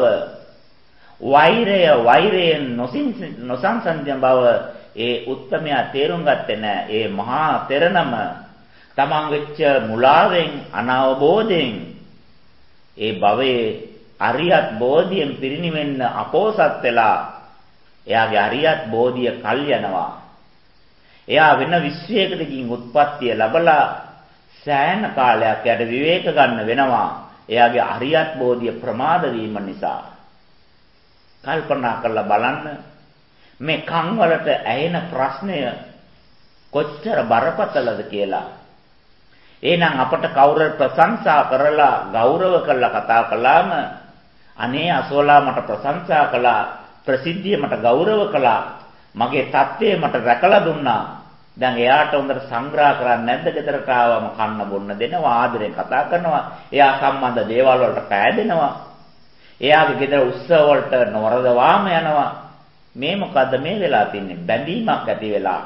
වෛරය වෛරයෙන් නොසංසන්දන බව ඒ උත්තමයා තේරුම් ගත්තේ නැහැ. ඒ මහා තෙරණම තමන් වෙච්ච මුලාවෙන් අනවබෝධයෙන් ඒ භවයේ අරියත් බෝධියෙන් පිරිනිවෙන්න අපෝසත් වෙලා එයාගේ අරියත් බෝධිය කල් යනවා. එයා වෙන විශ්වයකට ගින් උත්පත්තිය ලැබලා සෑහෙන කාලයක් යට විවේක ගන්න වෙනවා. එයාගේ අරියත් බෝධිය ප්‍රමාද වීම නිසා. කල්පනා කරලා බලන්න මේ කන් වලට ඇහෙන ප්‍රශ්නය කොච්චර බරපතලද කියලා. එහෙනම් අපට කවුරු ප්‍රශංසා කරලා ගෞරව කරලා කතා කළාම අනේ අසෝලා මට ප්‍රශංසා කළා, ප්‍රසිද්ධිය මට ගෞරව කළා, මගේ தත්ත්වය මට රැකලා දුන්නා. දැන් එයාට හොඳට සංග්‍රහ කරන්නේ නැද්ද? ගෙදරට ආවම කන්න බොන්න දෙනවා, ආදරෙන් කතා කරනවා, එයා සම්බන්ධ දේවල් වලට පෑදෙනවා. එයාගේ ගෙදර උත්සව වලට නොවරදවාම යනවා. මේ මොකද්ද මේ වෙලා තින්නේ? බැඳීමක් ඇති වෙලා.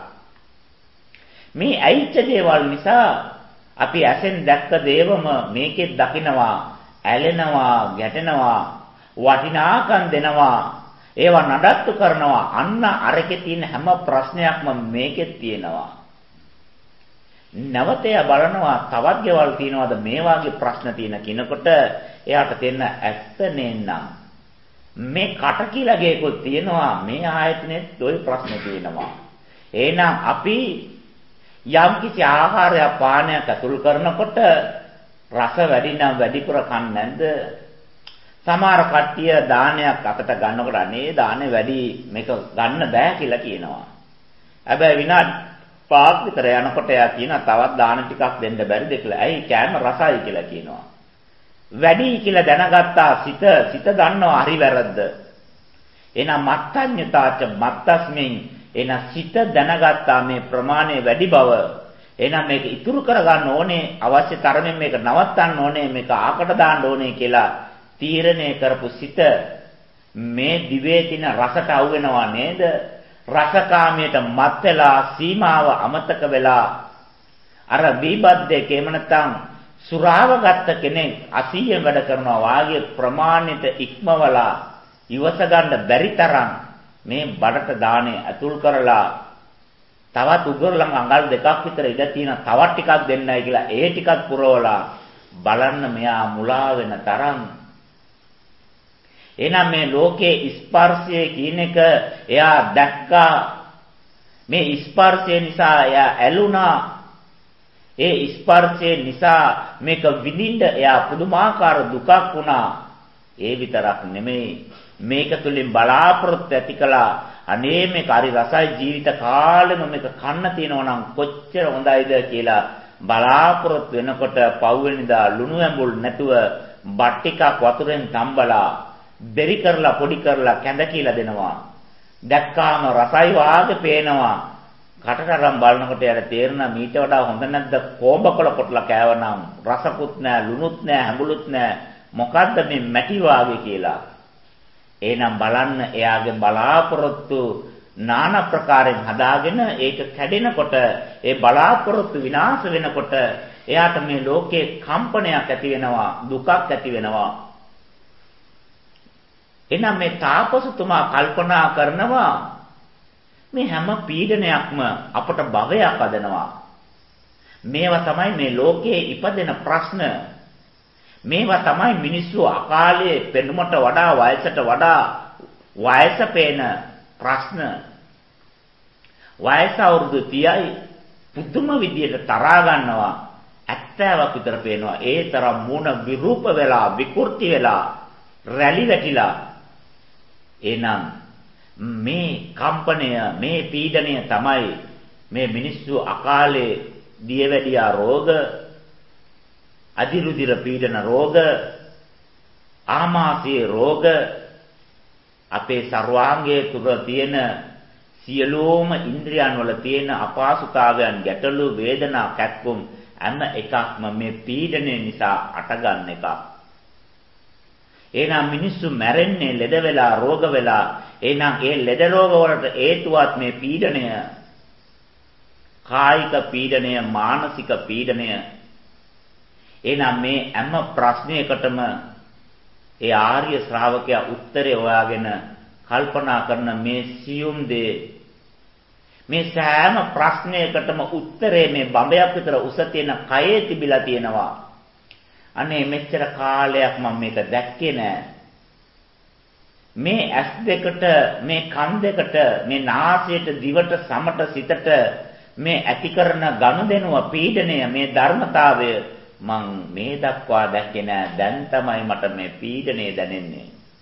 මේ ඇයිච්ච දේවල් නිසා අපි ඇසෙන් දැක්ක දේවම මේකෙත් දකිනවා, ඇලෙනවා, ගැටෙනවා, වටිනාකම් දෙනවා, ඒවා නඩත්තු කරනවා. අන්න අරකේ තියෙන හැම ප්‍රශ්නයක්ම මේකෙත් තියෙනවා. නැවතය බලනවා තවත් ගෙවල් තියනවාද මේ වාගේ ප්‍රශ්න තියෙන කිනකොට එයාට තේන්න ඇත්ත නේනම් මේ කට කියලා ගේකොත් තියෙනවා, මේ ආයතනෙත් ওই ප්‍රශ්න තියෙනවා. එහෙනම් අපි යම් කිසි ආහාරයක් පානයක් අතුල් කරනකොට රස වැඩි නම් වැඩිපුර කන්නේ නැද්ද? සමහර කට්ටිය දානයක් අතට ගන්නකොට අනේ දානේ වැඩි මේක ගන්න බෑ කියලා කියනවා. හැබැයි විනාඩි පහක් විතර යනකොට එයා කියනවා තවත් දාන ටිකක් දෙන්න බැරිද කියලා. ඇයි කෑම රසයි කියලා කියනවා. වැඩි කියලා දැනගත්තා සිත සිත දන්නවා හරි වැරද්ද. එහෙනම් මත්තඤ්ඤතාච මත්තස්මින් එන සිත දැනගත්තා මේ ප්‍රමාණය වැඩි බව. එහෙනම් මේක ඉතුරු කරගන්න ඕනේ, අවශ්‍ය තරමින් මේක නවත්තන්න ඕනේ, මේක ආකට දාන්න ඕනේ කියලා තීරණය කරපු සිත මේ දිවේ තියෙන රසට අවු වෙනවා නේද? රසකාමයට මත් වෙලා සීමාව අමතක වෙලා අර විබද්දේ කේම නැත්තම් සුරාව ගත්ත කෙනෙක් අසීයෙන් වැඩ කරනවා වාගේ ප්‍රමාණිත ඉක්මවලා ඉවස ගන්න බැරි තරම් මේ බඩට දානේ අතුල් කරලා තවත් උගුරලන් අඟල් දෙකක් විතර ඉඳ තියෙන තවත් ටිකක් දෙන්නයි කියලා ඒ ටිකත් පුරවලා බලන්න මෙයා මුලා වෙන තරම්. එහෙනම් මේ ලෝකයේ ස්පර්ශය කියන එක එයා දැක්කා. මේ ස්පර්ශය නිසා එයා ඇලුනා. ඒ ස්පර්ශය නිසා මේක විඳින්න එයා පුදුමාකාර දුකක් වුණා. ඒ විතරක් නෙමෙයි මේක තුලින් බලාපොරොත්තු ඇති කළා. අනේ මේක හරි රසයි ජීවිත කාලෙම මේක කන්න තියෙනවා නම් කොච්චර හොඳයිද කියලා බලාපොරොත්තු වෙනකොට පව්වෙනිදා ලුණු ඇඹුල් නැතුව බත් ටිකක් වතුරෙන් තම්බලා බෙරි කරලා පොඩි කරලා කැඳ කියලා දෙනවා. දැක්කාම රසයි වාගේ පේනවා. කටට අරන් බලනකොට යාර තේරෙනවා මීට වඩා හොඳ නැද්ද කොඹකොළ කොටලා කෑවනම් රසකුත් නැහැ, ලුණුත් නැහැ, හැඹුලුත් නැහැ. මොකද්ද මේ මැටි වාගේ කියලා. එහෙනම් බලන්න එයාගේ බලාපොරොත්තු নানা ප්‍රකාරයෙන් හදාගෙන ඒක කැඩෙනකොට ඒ බලාපොරොත්තු විනාශ වෙනකොට එයාට මේ ලෝකේ කම්පනයක් ඇති වෙනවා, දුකක් ඇති වෙනවා. එහෙනම් මේ තාපසතුමා කල්පනා කරනවා මේ හැම පීඩනයක්ම අපට භවයක් අදනවා. මේවා තමයි මේ ලෝකයේ ඉපදෙන ප්‍රශ්න. මේවා තමයි මිනිස්සු අකාලයේ පෙනුමට වඩා වයසට වඩා වයස පේන ප්‍රශ්න. වයස අවුරුදු තිහයි පුදුම විදියට තරහා ගන්නවා. ඇත්තවක් විතර පේනවා. ඒ තරම් මූණ විරූප වෙලා විකෘති වෙලා රැලි වැටිලා. එහෙනම් මේ කම්පනය මේ පීඩනය තමයි මේ මිනිස්සු අකාලේ දියවැඩියා රෝග, අදිරුදිර පීඩන රෝග, ආමාශයේ රෝග, අපේ සර්වාංගයේ තුර තියෙන සියලුම ඉන්ද්‍රියන් වල තියෙන අපහසුතාවයන්, ගැටලු, වේදනා, කැක්කුම් හැම එකක්ම මේ පීඩනය නිසා අටගන්න එකක්. එහෙනම් මිනිස්සු මැරෙන්නේ ලෙඩ වෙලා, රෝග වෙලා. එහෙනම් ඒ ලෙඩ රෝග වලට හේතුවත් මේ පීඩනය. කායික පීඩනය, මානසික පීඩනය. එහෙනම් මේ හැම ප්‍රශ්නයකටම ඒ ආර්ය ශ්‍රාවකයා උත්තරේ හොයාගෙන කල්පනා කරන මේ සියුම් දේ, මේ සෑම ප්‍රශ්නයකටම උත්තරේ මේ බඹයක් විතර උස තියෙන කයේ තිබිලා තියෙනවා. අනේ මෙච්චර කාලයක් මම මේක දැක්කේ නෑ. මේ ඇස් දෙකට, මේ කන් දෙකට, මේ නාසයට, දිවට, සමට, සිතට මේ ඇති කරන ගනුදෙනුව, පීඩනය, මේ ධර්මතාවය මං මේ දක්වා දැක්කේ නෑ. දැන් තමයි මට මේ පීඩනය දැනෙන්නේ.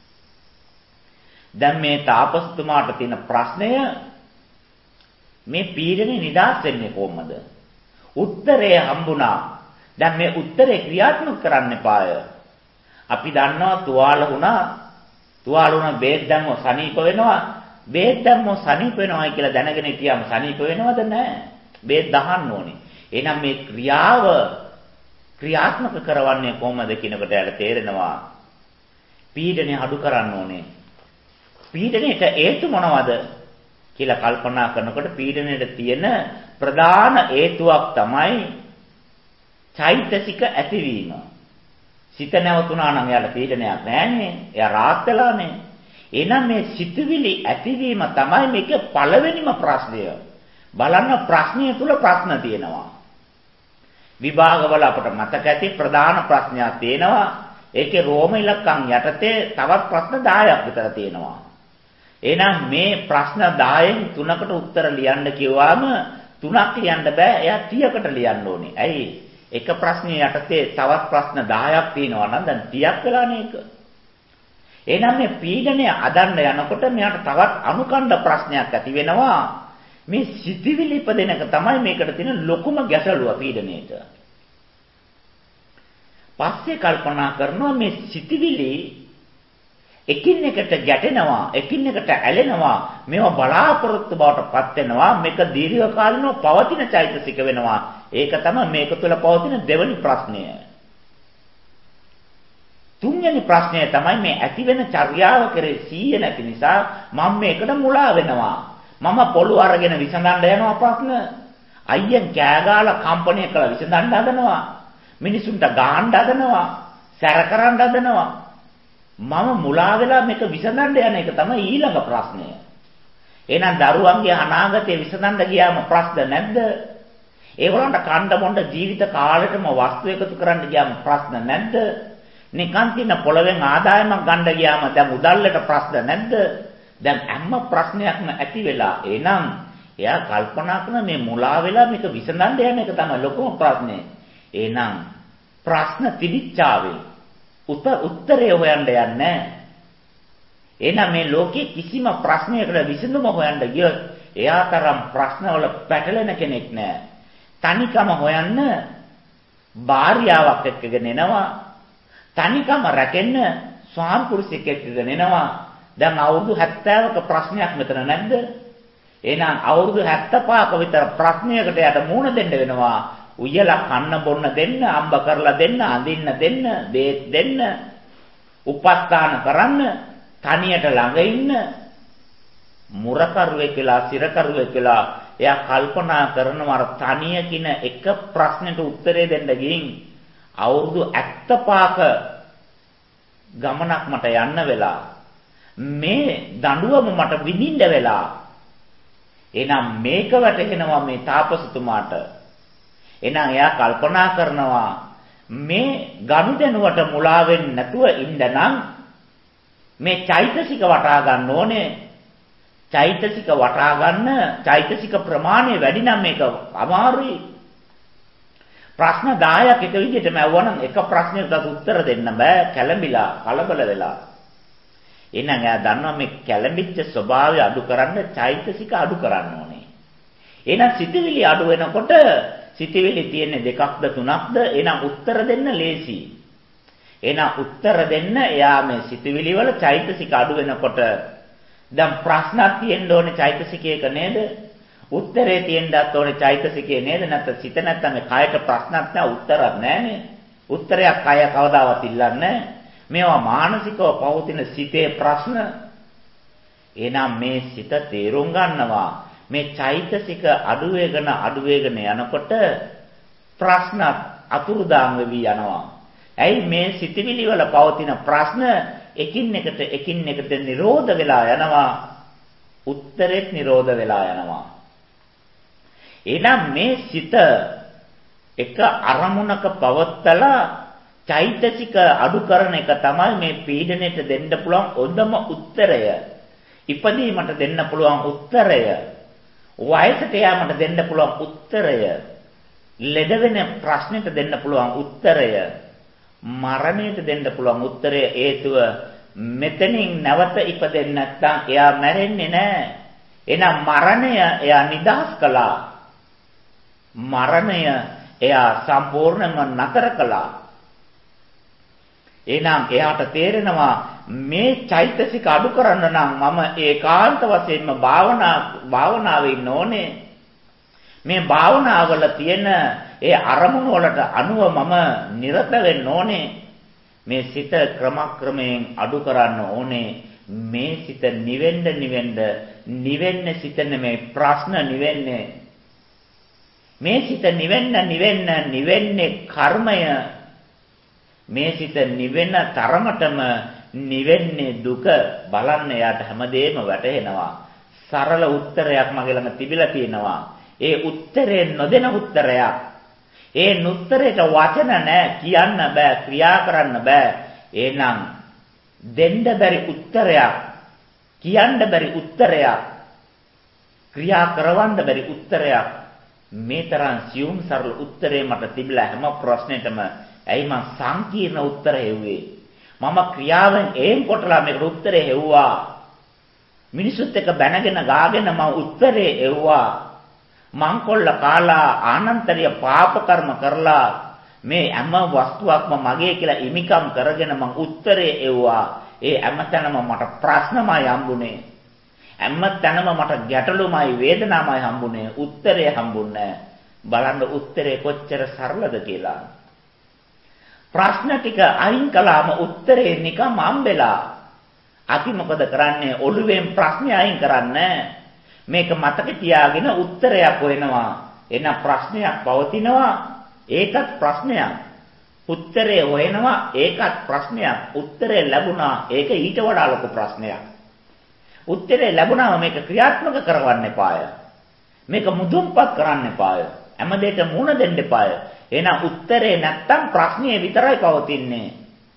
දැන් මේ තාපසතුමාට තියෙන ප්‍රශ්නය මේ පීඩනේ නිදහස් වෙන්නේ කොහොමද? උත්තරේ හම්බුණා. දැන් මේ උත්තරේ ක්‍රියාත්මක කරන්න එපාය. අපි දන්නවා තුවාල වුණා. තුවාල වුණා බේත් දැම්මොත් සනීප වෙනවා. බේත් දැම්මොත් සනීප වෙනවායි කියලා දැනගෙන හිටියාම සනීප වෙනවද නැහැ. බේත් දහන්න ඕනේ. එහෙනම් මේ ක්‍රියාව ක්‍රියාත්මක කරවන්නේ කොහොමද කියනකොට යාට තේරෙනවා. පීඩනේ අඩු කරන්න ඕනේ. පීඩනයට හේතු මොනවද කියලා කල්පනා කරනකොට පීඩනයට තියෙන ප්‍රධාන හේතුවක් තමයි චෛතසික ඇතිවීම. සිත නැවතුණා නම් යාට පීඩනයක් නැන්නේ. එයා රාත් වෙලානේ. එහෙනම් මේ සිතුවිලි ඇතිවීම තමයි මේක පළවෙනිම ප්‍රශ්නය. බලන්න ප්‍රශ්නය තුල ප්‍රශ්න තියෙනවා. විභාගවල අපට මතක ඇති ප්‍රධාන ප්‍රශ්නයක් තියෙනවා. ඒකේ රෝම ඉලක්කම් යටතේ තවත් ප්‍රශ්න දහයක් විතර තියෙනවා. එහෙනම් මේ ප්‍රශ්න දහයෙන් තුනකට උත්තර ලියන්න කිව්වම තුනක් ලියන්න බෑ. එයා තිහකට ලියන්න ඕනේ. ඇයි? එක ප්‍රශ්නයේ යටතේ තවත් ප්‍රශ්න දහයක් තියෙනවා නම් දැන් තිහක් වෙලානේ ඒක. එහෙනම් මේ පීඩනය අදන්න යනකොට මෙයාට තවත් අනුකණ්ඩ ප්‍රශ්නයක් ඇති වෙනවා. මේ සිතිවිලි ඉපදෙන එක තමයි මේකට තියෙන ලොකුම ගැටලුව පීඩනයේට. පස්සේ කල්පනා කරනවා මේ සිතිවිලි එකින් එකට ගැටෙනවා, එකින් එකට ඇලෙනවා. මේවා බලාපොරොත්තු බවට පත් වෙනවා. මේක දීර්ඝ කාලිනව පවතින චෛතසික වෙනවා. ඒක තමයි මේක තුළ පවතින දෙවෙනි ප්‍රශ්නය. තුන්වෙනි ප්‍රශ්නය තමයි මේ ඇති වෙන චර්යාව කරේ සීය නැති නිසා මම මේකට මුලා වෙනවා. මම පොළු අරගෙන විසඳන්න යනවා ප්‍රශ්න. අයියෙන් කෑ ගාලා කම්පණය කළා විසඳන්න හදනවා. මිනිසුන්ට ගහන්න හදනවා. සැර කරන්න හදනවා. මම මුලා වෙලා මේක විසඳන්න යන එක තමයි ඊළඟ ප්‍රශ්නය. එහෙනම් දරුවන්ගේ අනාගතය විසඳන්න ගියාම ප්‍රශ්න නැද්ද? ඒගොල්ලන්ට කණ්ඩ මොණ්ඩ ජීවිත කාලෙටම වස්තු එකතු කරන්න ගියාම ප්‍රශ්න නැද්ද? නිකන් තියෙන පොළවෙන් ආදායමක් ගන්න ගියාම දැන් උදල්ලට ප්‍රශ්න නැද්ද? දැන් හැම ප්‍රශ්නයක්ම ඇති වෙලා එහෙනම් එයා කල්පනා කරන මේ මුලා වෙලා මේක විසඳන්න යන එක තමයි ලොකුම ප්‍රශ්නේ. එහෙනම් ප්‍රශ්න තිබිච්චාවේ උත්තරය හොයන්න යන්නේ. එහෙනම් මේ ලෝකේ කිසිම ප්‍රශ්නයකට විසඳුම හොයන්න ගියොත් එයා තරම් ප්‍රශ්නවල පැටලෙන කෙනෙක් නෑ. තනිකම හොයන්න භාර්යාවක් එක්කගෙන එනවා. තනිකම රැකෙන්න ස්වාම පුරුෂයෙක් එක්කගෙන එනවා. දැන් අවුරුදු හැත්තෑවක ප්‍රශ්නයක් මෙතන නැද්ද? එහෙනම් අවුරුදු හැත්තෑපහක විතර ප්‍රශ්නයකට යට මුහුණ දෙන්න වෙනවා. උයලා කන්න බොන්න දෙන්න, අම්බ කරලා දෙන්න, අඳින්න දෙන්න, බේත් දෙන්න, උපස්ථාන කරන්න, තනියට ළඟ ඉන්න, මුරකරුවෙක් කියලා, සිරකරුවෙක් කියලා එයා කල්පනා කරනවා අර තනිය කින එක ප්‍රශ්නෙට උත්තරේ දෙන්න ගිහින් අවුරුදු හැත්තෑපහක ගමනක් මට යන්න වෙලා මේ දඬුවම මට විඳින්න වෙලා. එහෙනම් මේක වැටහෙනවා මේ තාපසතුමාට. එහෙනම් එයා කල්පනා කරනවා මේ ගනුදෙනුවට මුලා වෙන්නේ නැතුව ඉන්නනම් මේ චෛතසික වටා ගන්න ඕනේ. චෛතසික වටා ගන්න චෛතසික ප්‍රමාණය වැඩි නම් මේක අමාරුයි. ප්‍රශ්න දහයක් එක විදිහටම ඇහුවනම් එක ප්‍රශ්නයකට උත්තර දෙන්න බෑ. කැළඹිලා කලබල වෙලා. එහෙනම් එයා දන්නවා මේ කැළඹිච්ච ස්වභාවය අඩු කරන්න චෛතසික අඩු කරන්න ඕනේ. එහෙනම් සිතවිලි අඩු වෙනකොට සිතවිලි තියෙන්නේ දෙකක්ද තුනක්ද? එහෙනම් උත්තර දෙන්න ලේසි. එහෙනම් උත්තර දෙන්න එයා මේ සිතවිලි වල චෛතසික අඩු වෙනකොට දැන් ප්‍රශ්නක් තියෙන්න ඕනේ චෛතසිකයක නේද? උත්තරේ තියෙන්නත් ඕනේ චෛතසිකයේ නේද? නැත්නම් සිත නැත්නම් මේ කයට ප්‍රශ්නක් නැහැ උත්තරක් නැහැනේ. උත්තරයක් කය කවදාවත් ඉල්ලන්නේ නැහැ. මේවා මානසිකව පවතින සිතේ ප්‍රශ්න. එහෙනම් මේ සිත තේරුම් ගන්නවා මේ චෛතසික අඩු වේගන අඩු වේගන යනකොට ප්‍රශ්න අතුරුදාන් වෙවි යනවා. ඇයි මේ සිතවිලි වල පවතින ප්‍රශ්න එකින් එකට එකින් එකට නිරෝධ වෙලා යනවා. උත්තරෙත් නිරෝධ වෙලා යනවා. එහෙනම් මේ සිත එක අරමුණක පවත්තලා චෛතසික අඩු කරන එක තමයි මේ පීඩණයට දෙන්න පුළුවන් හොඳම උත්තරය. ඉපදීමට දෙන්න පුළුවන් උත්තරය. වයසට යාමට දෙන්න පුළුවන් උත්තරය. ලෙඩ වෙන ප්‍රශ්නෙට දෙන්න පුළුවන් උත්තරය. මරණයට දෙන්න පුළුවන් උත්තරය හේතුව මෙතනින් නැවත ඉපදෙන්නේ නැත්නම් එයා මැරෙන්නේ නැහැ. එහෙනම් මරණය එයා නිදහස් කළා. මරණය එයා සම්පූර්ණයෙන්ම නතර කළා. එහෙනම් එයාට තේරෙනවා මේ චෛතසික අඩු කරන්න නම් මම ඒකාන්ත වශයෙන්ම භාවනා භාවනාවේ ඉන්න ඕනේ. මේ භාවනාවල තියෙන ඒ අරමුණු වලට අනුව මම නිරත වෙන්න ඕනේ. මේ සිත ක්‍රමක්‍රමයෙන් අඩු කරන්න ඕනේ. මේ සිත නිවෙන්න නිවෙන්න නිවෙන්නේ සිත නෙමෙයි ප්‍රශ්න නිවෙන්නේ. මේ සිත නිවෙන්න නිවෙන්න නිවෙන්නේ කර්මය. මේ සිත නිවෙන තරමටම නිවෙන්නේ දුක. බලන්න යාට හැමදේම වැටහෙනවා. සරල උත්තරයක් මගේ ළඟ තිබිලා තියෙනවා. ඒ උත්තරේ නොදෙන උත්තරයක්. ඒ උත්තරේට වචන නැහැ, කියන්න බෑ, ක්‍රියා කරන්න බෑ. එහෙනම් දෙන්න බැරි උත්තරයක්, කියන්න බැරි උත්තරයක්, ක්‍රියා කරවන්න බැරි උත්තරයක්. මේ තරම් සියුම් සරල උත්තරේ මට තිබිලා හැම ප්‍රශ්නෙටම ඇයි මං සංකීර්ණ උත්තර හෙව්වේ? මම ක්‍රියාවෙන් ඒම් කොටලා මේකට උත්තරේ හෙව්වා. මිනිසුත් එක්ක බැනගෙන ගාගෙන මම උත්තරේ හෙව්වා. මං කොල්ල කාලා ආනන්තරිය පාප කර්ම කරලා මේ හැම වස්තුවක්ම මගේ කියලා ඉමිකම් කරගෙන මං උත්තරේ හෙව්වා. ඒ හැමතැනම මට ප්‍රශ්නමයි හම්බුනේ. හැමතැනම මට ගැටලුමයි වේදනාවයි හම්බුනේ. උත්තරේ හම්බුන්නේ බලන්න උත්තරේ කොච්චර සරලද කියලා. ප්‍රශ්න ටික අයින් කළාම උත්තරේ නිකම් හම්බෙලා. අපි මොකද කරන්නේ? ඔළුවෙන් ප්‍රශ්නේ අයින් කරන්නේ. මේක මතක තියාගෙන උත්තරයක් හොයනවා. එන ප්‍රශ්නයක් පවතිනවා. ඒකත් ප්‍රශ්නයක්. උත්තරේ හොයනවා. ඒකත් ප්‍රශ්නයක්. උත්තරේ ලැබුණා. ඒක ඊට වඩා ලොකු ප්‍රශ්නයක්. උත්තරේ ලැබුණාම මේක ක්‍රියාත්මක කරවන්න එපාය. මේක මුදුන්පත් කරන්න එපාය. හැම දෙයකම මුණ දෙන්න එපාය. එහෙනම් උත්තරේ නැත්තම් ප්‍රශ්නේ විතරයි පවතින්නේ.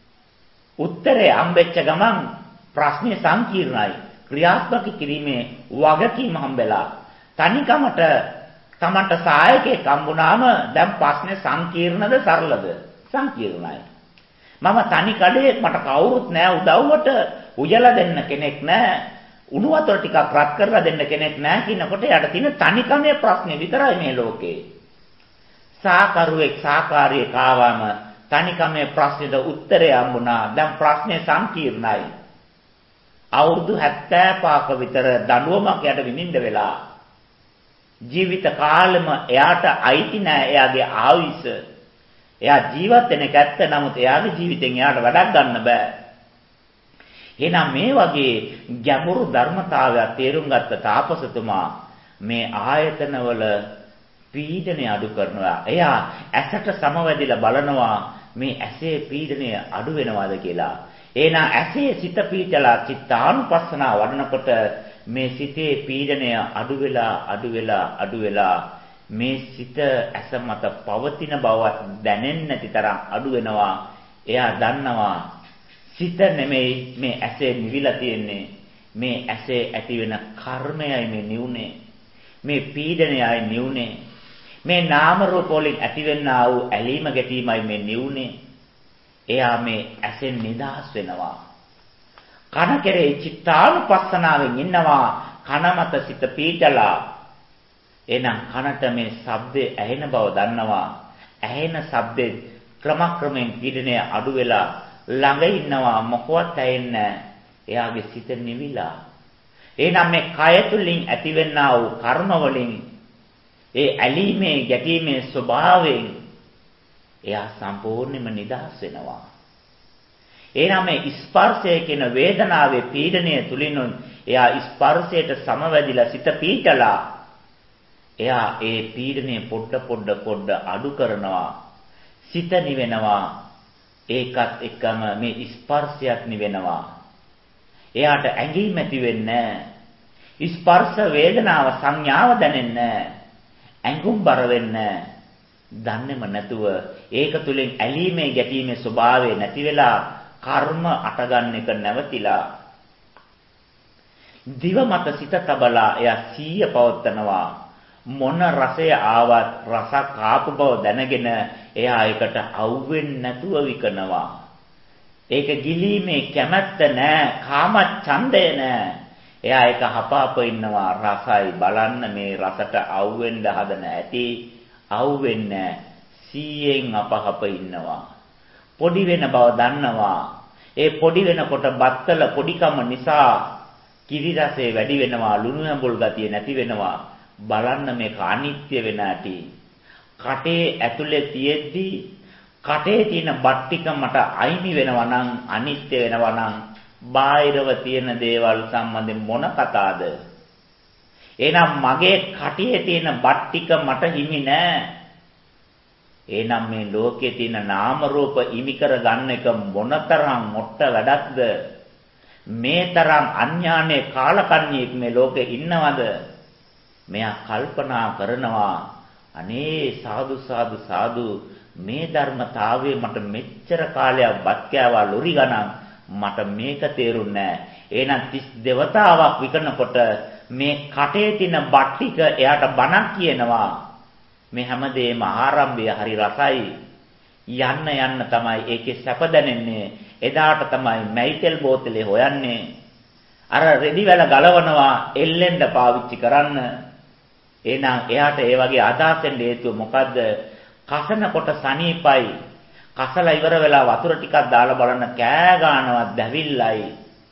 උත්තරේ හම්බෙච්ච ගමන් ප්‍රශ්නේ සංකීර්ණයි. ක්‍රියාත්මක කිරීමේ වගකීම හම්බෙලා. තනිකමට තමන්ට සහායකයෙක් හම්බුනාම දැන් ප්‍රශ්නේ සංකීර්ණද සරලද? සංකීර්ණයි. මම තනි කඩේ මට කවුරුත් නැහැ උදව්වට උයලා දෙන්න කෙනෙක් නැහැ. උණු වතුර ටිකක් රත් කරලා දෙන්න කෙනෙක් නැහැ කියනකොට යට තියෙන තනිකමේ ප්‍රශ්නේ විතරයි මේ ලෝකේ. සාකරුවෙක් සාකාරියෙක් ආවම තනිකමේ ප්‍රශ්නෙට උත්තරය හම්බුණා. දැන් ප්‍රශ්නේ සංකීර්ණයි. අවුරුදු හැත්තෑපහක විතර දඬුවමක් යට විඳින්න වෙලා. ජීවිත කාලෙම එයාට අයිති නැහැ එයාගේ ආයුෂ. එයා ජීවත් වෙන එක ඇත්ත. නමුත් එයාගේ ජීවිතෙන් එයාට වැඩක් ගන්න බෑ. එහෙනම් මේ වගේ ගැඹුරු ධර්මතාවය තේරුම් ගත්ත තාපසතුමා මේ ආයතනවල පීඩනය අඩු කරනවා. එයා ඇසට සමවැදිලා බලනවා මේ ඇසේ පීඩනය අඩු වෙනවද කියලා. එහෙනම් ඇසේ සිත පීඩලා චිත්තානුපස්සනා වඩනකොට මේ සිතේ පීඩනය අඩු වෙලා අඩු වෙලා අඩු වෙලා මේ සිත ඇස මත පවතින බව දැනෙන්නේ නැති තරම් අඩු වෙනවා. එයා දන්නවා සිත නෙමෙයි මේ ඇසේ නිවිලා තියෙන්නේ. මේ ඇසේ ඇති වෙන කර්මයයි මේ නිවුනේ. මේ පීඩනයයි නිවුනේ. මේ නාම රූප වලින් ඇතිවෙනා වූ ඇලීම ගැටීමයි මේ නිවුනේ. එයා මේ ඇසෙන් නිදහස් වෙනවා. කන කෙරේ චිත්තානුපස්සනාවෙන් ඉන්නවා. කන මත සිත පීඩලා. එහෙනම් කනට මේ ශබ්දේ ඇහෙන බව දන්නවා. ඇහෙන ශබ්දේ ක්‍රමක්‍රමයෙන් පීඩනය අඩු වෙලා ළඟ ඉන්නවා මොකවත් ඇහෙන්නේ. එයාගේ සිත නිවිලා. එහෙනම් මේ කය තුලින් ඇතිවෙනා වූ කර්ම වලින් ඒ ඇලීමේ ගැටීමේ ස්වභාවයෙන් එයා සම්පූර්ණයෙන්ම නිදහස් වෙනවා. එහෙනම් මේ ස්පර්ශය කියන වේදනාවේ පීඩනය තුලින් එයා ස්පර්ශයට සමවැදිලා සිත පීඩලා එයා ඒ පීඩනය පොඩ පොඩ පොඩ අඩු කරනවා. සිත නිවෙනවා. ඒකත් එක්කම මේ ස්පර්ශයත් නිවෙනවා. එයාට ඇඟීම් ඇති වෙන්නේ ස්පර්ශ වේදනාව සංඥාව දැනෙන්නේ ඇඟුම් බර වෙන්නේ දන්නේම නැතුව ඒක තුලින් ඇලීමේ ගැටීමේ ස්වභාවය නැති වෙලා කර්ම අටගන්න එක නැවතිලා දිව මත සිත තබලා එයා සීය පවත්නවා. මොන රසය ආවත් රස කාපු බව දැනගෙන එයා ඒකට අවුෙන්නේ නැතුව විකනවා. ඒක ගිලීමේ කැමැත්ත නැහැ, කාම ඡන්දය නැහැ. එයා ඒක හපාප ඉන්නවා. රසයි බලන්න මේ රසට අවුෙන්න හදන ඇති අවුෙන්නේ සීයෙන් අපහප ඉන්නවා. පොඩි වෙන බව දන්නවා. ඒ පොඩි වෙනකොට බත්තල පොඩිකම නිසා කිරි රසය වැඩි වෙනවා, ලුණු ඇඹුල් ගතිය නැති වෙනවා. බලන්න මේක අනිත්‍ය වෙන ඇති. කටේ ඇතුලේ තියෙද්දි කටේ තියෙන බත් ටික මට අයිමි වෙනවා නම් අනිත්‍ය වෙනවා නම් බාහිරව තියෙන දේවල් සම්බන්ධයෙන් මොන කතාවද? එහෙනම් මගේ කටේ තියෙන බත් ටික මට හිමි නෑ. එහෙනම් මේ ලෝකයේ තියෙන නාම රූප හිමි කර ගන්න එක මොනතරම් මොට්ට වැඩක්ද? මේ තරම් අඥානයේ කාලකන්ණියෙක් මේ ලෝකේ ඉන්නවද? මෙයා කල්පනා කරනවා අනේ සාදු සාදු සාදු මේ ධර්මතාවයේ මට මෙච්චර කාලයක් බත් කෑවා ලොරි ගණන් මට මේක තේරුන්නේ නැහැ. එහෙනම් තිස් දෙවතාවක් විකනකොට මේ කටේ තියෙන බත් ටික එයාට බණක් කියනවා. මේ හැමදේම ආරම්භය හරි රසයි. යන්න යන්න තමයි ඒකේ සැප දැනෙන්නේ. එදාට තමයි මැයිතෙල් බෝතලේ හොයන්නේ. අර රෙදි වැල ගලවනවා එල්ලෙන්න පාවිච්චි කරන්න. එහෙනම් එයාට ඒ වගේ අදහසෙන් හේතුව මොකද්ද? කසනකොට සනීපයි. කසලා ඉවර වෙලා වතුර ටිකක් දාලා බලන්න කෑ ගන්නවත් දැවිල්ලයි.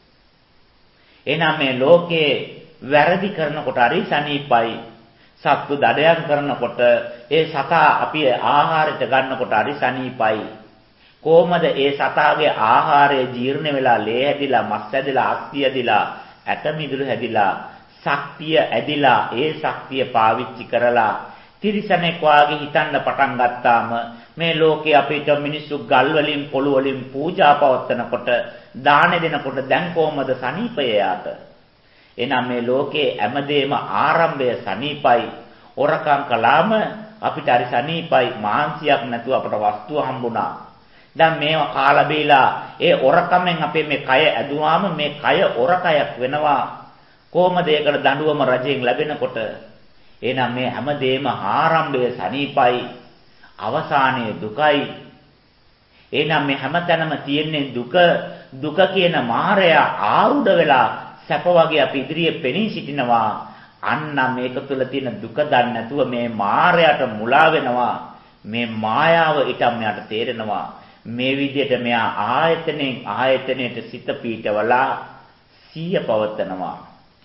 එහෙනම් මේ ලෝකේ වැරදි කරනකොට හරි සනීපයි. සත්තු දඩයන් කරනකොට ඒ සතා අපි ආහාරයට ගන්නකොට හරි සනීපයි. කොහොමද ඒ සතාගේ ආහාරය ජීර්ණ වෙලා ලේ හැදිලා මස් හැදිලා අස්තිය හැදිලා ඇට මිදුළු හැදිලා ශක්තිය ඇදිලා ඒ ශක්තිය පාවිච්චි කරලා තිරිසනෙක් වාගේ හිතන්න පටන් ගත්තාම මේ ලෝකේ අපිට මිනිස්සු ගල් වලින් පොළු වලින් පූජා පවත්වනකොට දාන දෙනකොට දැන් කොහමද සනීපය යාට? එහෙනම් මේ ලෝකේ හැමදේම ආරම්භය සනීපයි. හොරකම් කළාම අපිට හරි සනීපයි. මාන්සියක් නැතුව අපට වස්තුව හම්බුණා. දැන් මේවා කාලා බීලා ඒ හොරකමෙන් අපේ මේ කය ඇදුවාම මේ කය හොරකයක් වෙනවා. කොහොමද ඒකට දඬුවම රජයෙන් ලැබෙනකොට? එහෙනම් මේ හැමදේම ආරම්භය සනීපයි. අවසානයේ දුකයි. එහෙනම් මේ හැමතැනම තියෙන්නේ දුක. දුක කියන මායя ආරුඩ වෙලා සැප වගේ අපි ඉදිරියේ පෙනී සිටිනවා. අන්න මේක තුල තියෙන දුක දන්නේ නැතුව මේ මායයට මුලා වෙනවා. මේ මායාව ඊටම මෙයාට තේරෙනවා. මේ විදිහට මෙයා ආයතනෙන් ආයතනයට සිත පීඨවලා සිය පවත්නවා.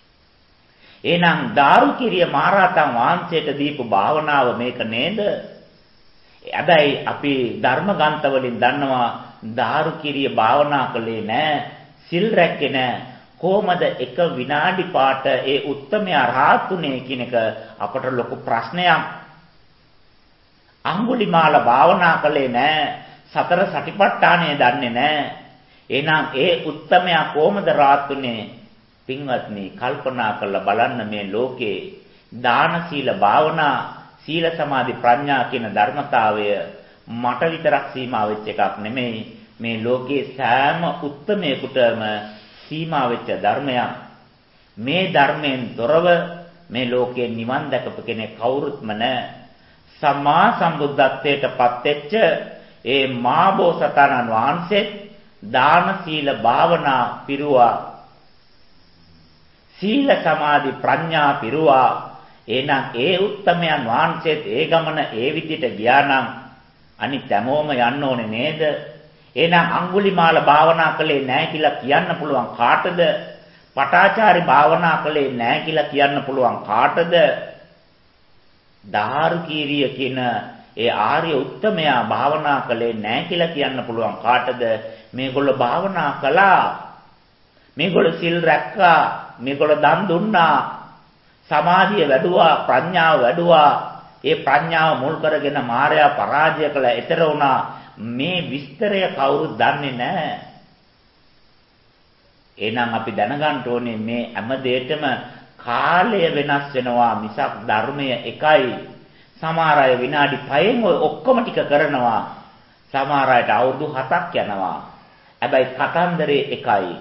එහෙනම් දාරුකිරිය මහරහතන් වහන්සේට දීපු භාවනාව මේක නේද? හැබැයි අපි ධර්ම ග්‍රන්ථ වලින් දන්නවා දාරුකිරිය භාවනා කළේ නැහැ, සිල් රැක්කේ නැහැ. කොහොමද එක විනාඩි පාට ඒ උත්තමයා රාතුනේ කියන එක අපට ලොකු ප්‍රශ්නයක්. අඟුලිමාල භාවනා කළේ නැහැ, සතර සටිපට්ඨානය දන්නේ නැහැ. එහෙනම් ඒ උත්තමයා කොහොමද රාත්තුනේ? පින්වත්නි, කල්පනා කරලා බලන්න මේ ලෝකේ දාන සීල භාවනා සීල සමාධි ප්‍රඥා කියන ධර්මතාවය මට විතරක් සීමා වෙච්ච එකක් නෙමෙයි. මේ ලෝකේ සෑම උත්තමයෙකුටම සීමා වෙච්ච ධර්මයක්. මේ ධර්මයෙන් තොරව මේ ලෝකේ නිවන් දැකපු කෙනෙක් කවුරුත්ම නැහැ. සම්මා සම්බුද්ධත්වයට පත්වෙච්ච ඒ මාබෝසතාණන් වහන්සේ දාන සීල භාවනා පිරුවා. සීල සමාධි ප්‍රඥා පිරුවා. එහෙනම් ඒ උත්තමයන් වහන්සේත් ඒ ගමන ඒ විදිහට ගියා නම් අනිත් හැමෝම යන්න ඕනේ නේද? එහෙනම් අඟුලිමාල භාවනා කළේ නැහැ කියලා කියන්න පුළුවන් කාටද? පටාචාරි භාවනා කළේ නැහැ කියලා කියන්න පුළුවන් කාටද? දාරුකීරිය කියන ඒ ආර්ය උත්තමයා භාවනා කළේ නැහැ කියලා කියන්න පුළුවන් කාටද? මේගොල්ලෝ භාවනා කළා. මේගොල්ලෝ සිල් රැක්කා. මේගොල්ලෝ දන් දුන්නා. සමාධිය වැඩුවා, ප්‍රඥාව වැඩුවා. ඒ ප්‍රඥාව මුල් කරගෙන මායя පරාජය කළ ඊතර වුණා. මේ විස්තරය කවුරුත් දන්නේ නැහැ. එහෙනම් අපි දැනගන්න ඕනේ මේ හැම දෙයකම කාලය වෙනස් වෙනවා මිසක් ධර්මය එකයි. සමහර අය විනාඩි පහෙන් ඔය ඔක්කොම ටික කරනවා. සමහර අයට අවුරුදු හතක් යනවා. හැබැයි කතන්දරේ එකයි.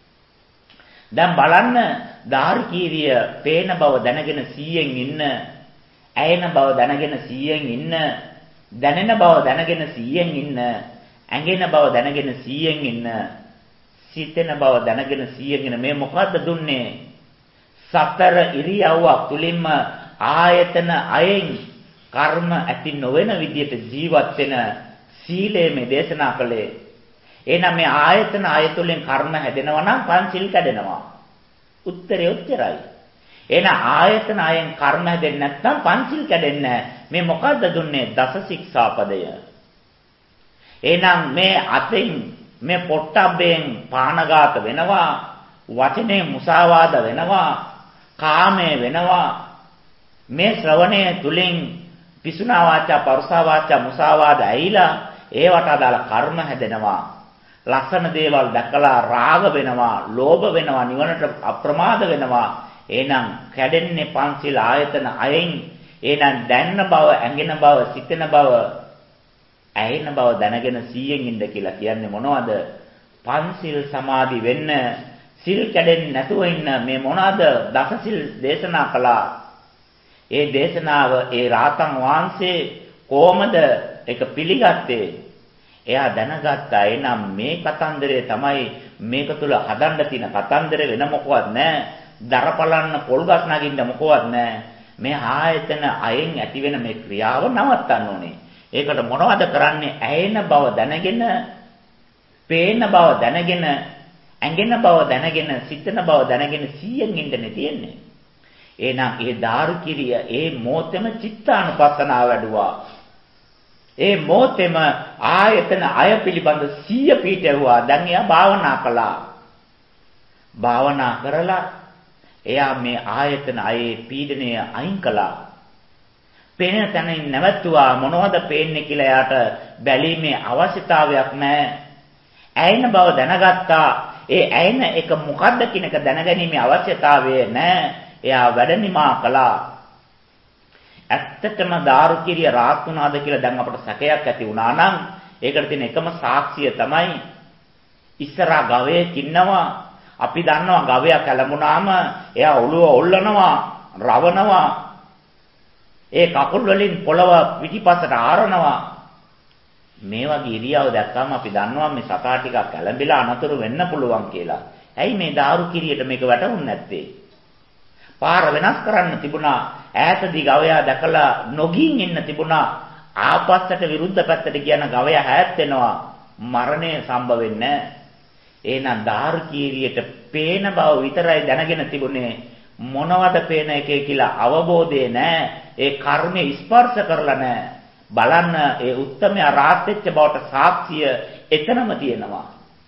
දැන් බලන්න දාර්කීරිය පේන බව දැනගෙන සීයෙන් ඉන්න, ඇයෙන බව දැනගෙන සීයෙන් ඉන්න, දැනෙන බව දැනගෙන සීයෙන් ඉන්න, ඇඟෙන බව දැනගෙන සීයෙන් ඉන්න, සිතෙන බව දැනගෙන සීයෙන් ඉන්න. මේ මොකද්ද දුන්නේ? සතර ඉරියව්වක් තුලින්ම ආයතන අයෙන් කර්ම ඇති නොවන විදියට ජීවත් වෙන සීලය මේ දේශනා කළේ. එහෙනම් මේ ආයතන ආයතුලින් කර්ම හැදෙනවා නම් පංචිල් කැඩෙනවා. උත්තරේ උත්තරයි. එහෙනම් ආයතන ආයෙන් කර්ම හැදෙන්නේ නැත්නම් පංචිල් කැඩෙන්නේ නැහැ. මේ මොකද්ද දුන්නේ? දස ශික්ෂාපදය. එහෙනම් මේ අතින් මේ පොට්ටබ්බෙන් පානඝාත වෙනවා, වචනේ මුසාවාද වෙනවා, කාමයේ වෙනවා. මේ ශ්‍රවණය තුලින් පිසුනා වාචා, පරුසා වාචා, මුසාවාද ඇයිලා ඒවට අදාළ කර්ම හැදෙනවා. ලක්ෂණ දේවල් දැකලා රාග වෙනවා, ලෝභ වෙනවා, නිවනට අප්‍රමාද වෙනවා. එහෙනම් කැඩෙන්නේ පංචිල් ආයතන අයෙන්. එහෙනම් දැනන බව, ඇඟෙන බව, සිතෙන බව, ඇහෙන බව දැනගෙන සීයෙන් ඉන්න කියලා කියන්නේ මොනවද? පංචිල් සමාධි වෙන්න, සිල් කැඩෙන්නේ නැතුව ඉන්න මේ මොනවද? දසසිල් දේශනා කළා. ඒ දේශනාව ඒ රාතන් වහන්සේ කොහොමද ඒක පිළිගත්තේ? එයා දැනගත්තා. එනම් මේ කතන්දරය තමයි මේක තුල හදන්න තියෙන කතන්දරේ, වෙන මොකවත් නැහැ. දරපලන්න පොල්ගස් නගින්න මොකවත් නැහැ. මේ ආයතන අයෙන් ඇතිවෙන මේ ක්‍රියාව නවත්තන්න ඕනේ. ඒකට මොනවද කරන්නේ? ඇයෙන බව දැනගෙන, පේන බව දැනගෙන, ඇඟෙන බව දැනගෙන, සිතන බව දැනගෙන සීයෙන් ඉඳනේ තියෙන්නේ. එහෙනම් ඒ දාරුකිරිය ඒ මොහොතේම චිත්තානුපස්සනාව වැඩුවා. ඒ මොහොතේම ආයතන අය පිළිබඳ සීය පිටවුවා. දැන් එයා භාවනා කළා. භාවනා කරලා එයා මේ ආයතන අයේ පීඩනය අයින් කළා. පේන තැනින් නැවතුවා. මොනවද පේන්නේ කියලා එයාට බැලීමේ අවශ්‍යතාවයක් නැහැ. ඇයෙන බව දැනගත්තා. ඒ ඇයෙන එක මොකද්ද කියන එක දැනගැනීමේ අවශ්‍යතාවය නැහැ. එයා වැඩ නිමා කළා. ඇත්තටම දාරුකිරිය රාත් වුණාද කියලා දැන් අපට සැකයක් ඇති වුණා නම් ඒකට තියෙන එකම සාක්ෂිය තමයි ඉස්සරහා ගවයෙක් ඉන්නවා. අපි දන්නවා ගවයා කැළඹුණාම එයා ඔළුව ඔල්ලනවා, රවනවා. ඒ කකුල් වලින් පොළව පිටිපස්සට ආරනවා. මේ වගේ ඉරියව් දැක්කම අපි දන්නවා මේ සතා ටිකක් කැළඹිලා අනතුරු වෙන්න පුළුවන් කියලා. ඇයි මේ දාරුකිරියට මේක වැටහුන්නේ නැත්තේ? පාර වෙනස් කරන්න තිබුණා. ඈතදී ගවයා දැකලා නොගින් ඉන්න තිබුණා. ආපස්සට විරුද්ධ පැත්තට කියන ගවයා හැත් වෙනවා. මරණය සම්භව වෙන්නේ. එහෙනම් දාර්කීරියට පේන බව විතරයි දැනගෙන තිබුණේ. මොනවද පේන එකේ කියලා අවබෝධය නැහැ. ඒ කර්මය ස්පර්ශ කරලා නැහැ. බලන්න ඒ උත්තමයා රාත් වෙච්ච බවට සාක්ෂිය එතනම තියෙනවා.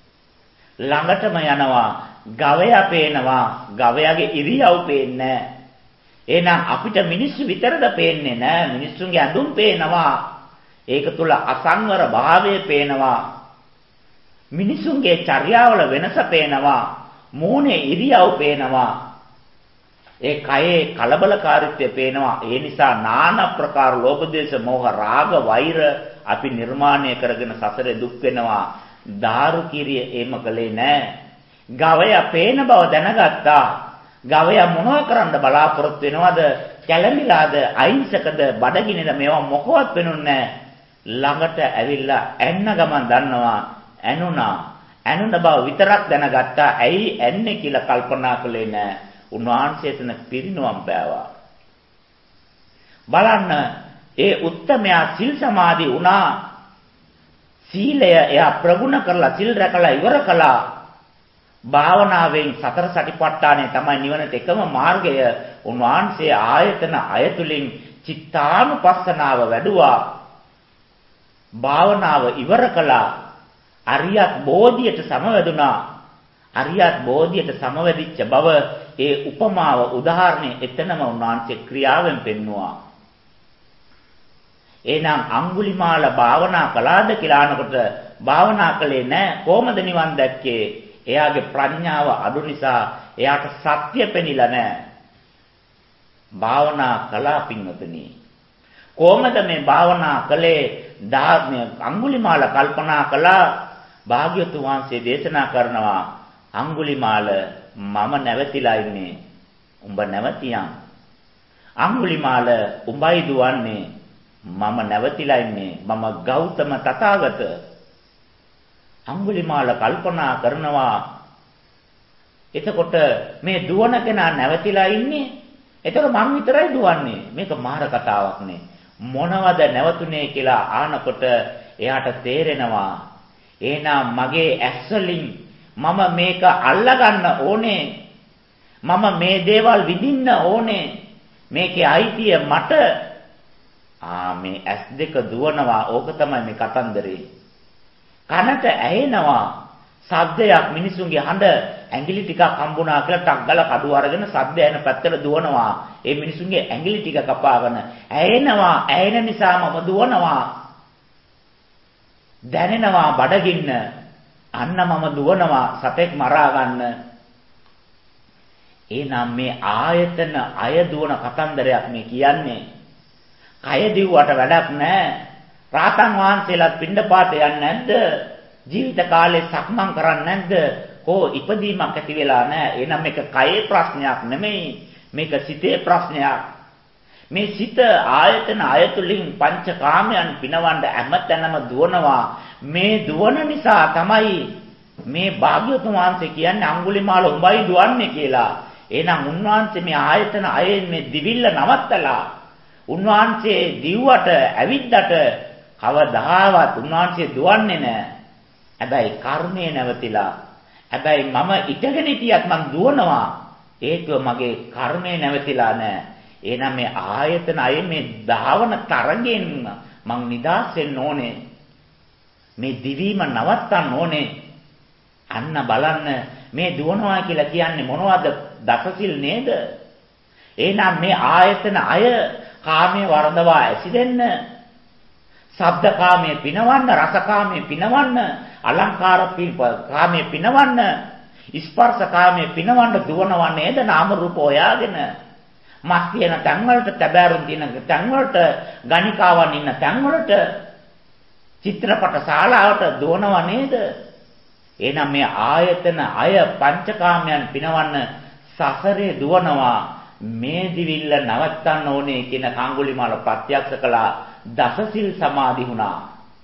ළඟටම යනවා. ගවයා පේනවා. ගවයාගේ ඉරියව් පේන්නේ එහෙනම් අපිට මිනිස්සු විතරද පේන්නේ නැහැ. මිනිස්සුන්ගේ ඇඳුම් පේනවා. ඒක තුල අසංවර භාවය පේනවා. මිනිසුන්ගේ චර්යාවල වෙනස පේනවා. මූණේ ඉරියව් පේනවා. ඒ කයේ කලබලකාරීත්වය පේනවා. ඒ නිසා নানা ප්‍රකාර ලෝභ දේශ මොහ රාග වෛර අපි නිර්මාණය කරගෙන සසරේ දුක් වෙනවා. දාරු කිරිය එහෙම කළේ නැහැ. ගවයා පේන බව දැනගත්තා. ගවයා මොනව කරන්න බලාපොරොත්තු වෙනවද? කැළඹිලාද? අහිංසකද? බඩගිනිද? මේවා මොකවත් වෙනුන්නේ නැහැ. ළඟට ඇවිල්ලා ඇන්න ගමන් දන්නවා ඇනුණා. ඇනුණ බව විතරක් දැනගත්තා. ඇයි ඇන්නේ කියලා කල්පනා කළේ නැහැ. උන්වහන්සේ එතන පිරිනුවම් පෑවා. බලන්න ඒ උත්තමයා සිල් සමාධි වුණා. සීලය එයා ප්‍රගුණ කරලා සිල් රැකලා ඉවර කළා. භාවනාවෙන් සතර සටිපට්ඨානය තමයි නිවනට එකම මාර්ගය. උන්වහන්සේ ආයතන අයතුලින් චිත්තානුපස්සනාව වැඩුවා. භාවනාව ඉවර කළා. අරියත් බෝධියට සමවැදුණා. අරියත් බෝධියට සමවැදිච්ච බව ඒ උපමාව උදාහරණය එතනම උන්වහන්සේ ක්‍රියාවෙන් පෙන්වුවා. එහෙනම් අඟුලිමාල භාවනා කළාද කියලා අහනකොට භාවනා කළේ නැහැ. කොහොමද නිවන් දැක්කේ? එයාගේ ප්‍රඥාව අඩු නිසා එයාට සත්‍ය පෙනිලා නැහැ. භාවනා කළා පින්වතුනි. කොහොමද මේ භාවනා කළේ? ධාර්මය අඟුලිමාල කල්පනා කළා. භාග්‍යවතුන් වහන්සේ දේශනා කරනවා අඟුලිමාල මම නැවතිලා ඉන්නේ. උඹ නැවතියන්. අඟුලිමාල උඹයි දුවන්නේ. මම නැවතිලා ඉන්නේ. මම ගෞතම තථාගත. අඟුලිමාල කල්පනා කරනවා එතකොට මේ දුවන කෙනා නැවතිලා ඉන්නේ. එතකොට මම විතරයි දුවන්නේ. මේක මාර කතාවක් නේ. මොනවද නැවතුනේ කියලා ආනකොට එයාට තේරෙනවා එහෙනම් මගේ ඇස් වලින් මම මේක අල්ලගන්න ඕනේ. මම මේ දේවල් විඳින්න ඕනේ. මේකේ අයිතිය මට. ආ මේ ඇස් දෙක දුවනවා. ඕක තමයි මේ කතන්දරේ. කනට ඇහෙනවා ශබ්දයක් මිනිසුන්ගේ හඬ ඇඟිලි ටිකක් හම්බුණා කියලා ටක් ගාලා කඩුව අරගෙන ශබ්ද ඇහෙන පැත්තට දුවනවා. ඒ මිනිසුන්ගේ ඇඟිලි ටික කපාගෙන ඇහෙනවා. ඇහෙන නිසාම දුවනවා. දැනෙනවා බඩගින්න. අන්න මම දුවනවා සතෙක් මරා ගන්න. එහෙනම් මේ ආයතන අය දුවන කතන්දරයක් මේ කියන්නේ. කය දිව්වට වැඩක් නැහැ. රාතන් වහන්සේලාත් පිණ්ඩපාත යන්නේ නැද්ද? ජීවිත කාලේ සක්මන් කරන්නේ නැද්ද? කෝ ඉපදීමක් ඇති වෙලා නැහැ. එහෙනම් මේක කයේ ප්‍රශ්නයක් නෙමෙයි. මේක සිතේ ප්‍රශ්නයක්. මේ සිත ආයතන අයතුලින් පංචකාමයන් පිනවන්න හැමතැනම දුවනවා. මේ දුවන නිසා තමයි මේ භාග්‍යවතුන් වහන්සේ කියන්නේ අඟුලිමාල උඹයි දුවන්නේ කියලා. එහෙනම් උන්වහන්සේ මේ ආයතන අයෙන් මේ දිවිල්ල නවත්තලා උන්වහන්සේ දිව්වට ඇවිද්දට කවදාවත් උන්වහන්සේ දුවන්නේ නැහැ. හැබැයි කර්මය නැවතිලා. හැබැයි මම ඉඳගෙන හිටියත් මං දුවනවා. ඒකව මගේ කර්මය නැවතිලා නැහැ. එහෙනම් මේ ආයතන අය මේ ධාවන තරගෙන් මං නිදාස් වෙන්න ඕනේ. මේ දිවීම නවත්තන්න ඕනේ. අන්න බලන්න මේ දුවනවා කියලා කියන්නේ මොනවද? දසසිල් නේද? එහෙනම් මේ ආයතන අය කාමයේ වර්ධවා ඇසිදෙන්න, ශබ්දකාමයේ පිනවන්න, රසකාමයේ පිනවන්න, අලංකාර කාමයේ පිනවන්න, ස්පර්ශකාමයේ පිනවන්න දුවනවා නේද? නාම රූප හොයාගෙන මස් තියෙන තැන් වලට, තැබෑරුම් තියෙන තැන් වලට, ගණිකාවන් ඉන්න තැන් වලට, චිත්‍රපට ශාලාවට දුවනවා නේද? එහෙනම් මේ ආයතන අය පංචකාමයන් පිනවන්න සසරේ දුවනවා. මේ දිවිල්ල නවත්තන්න ඕනේ කියන අඟුලිමාල ප්‍රත්‍යක්ෂ කළා. දසසිල් සමාදි වුණා.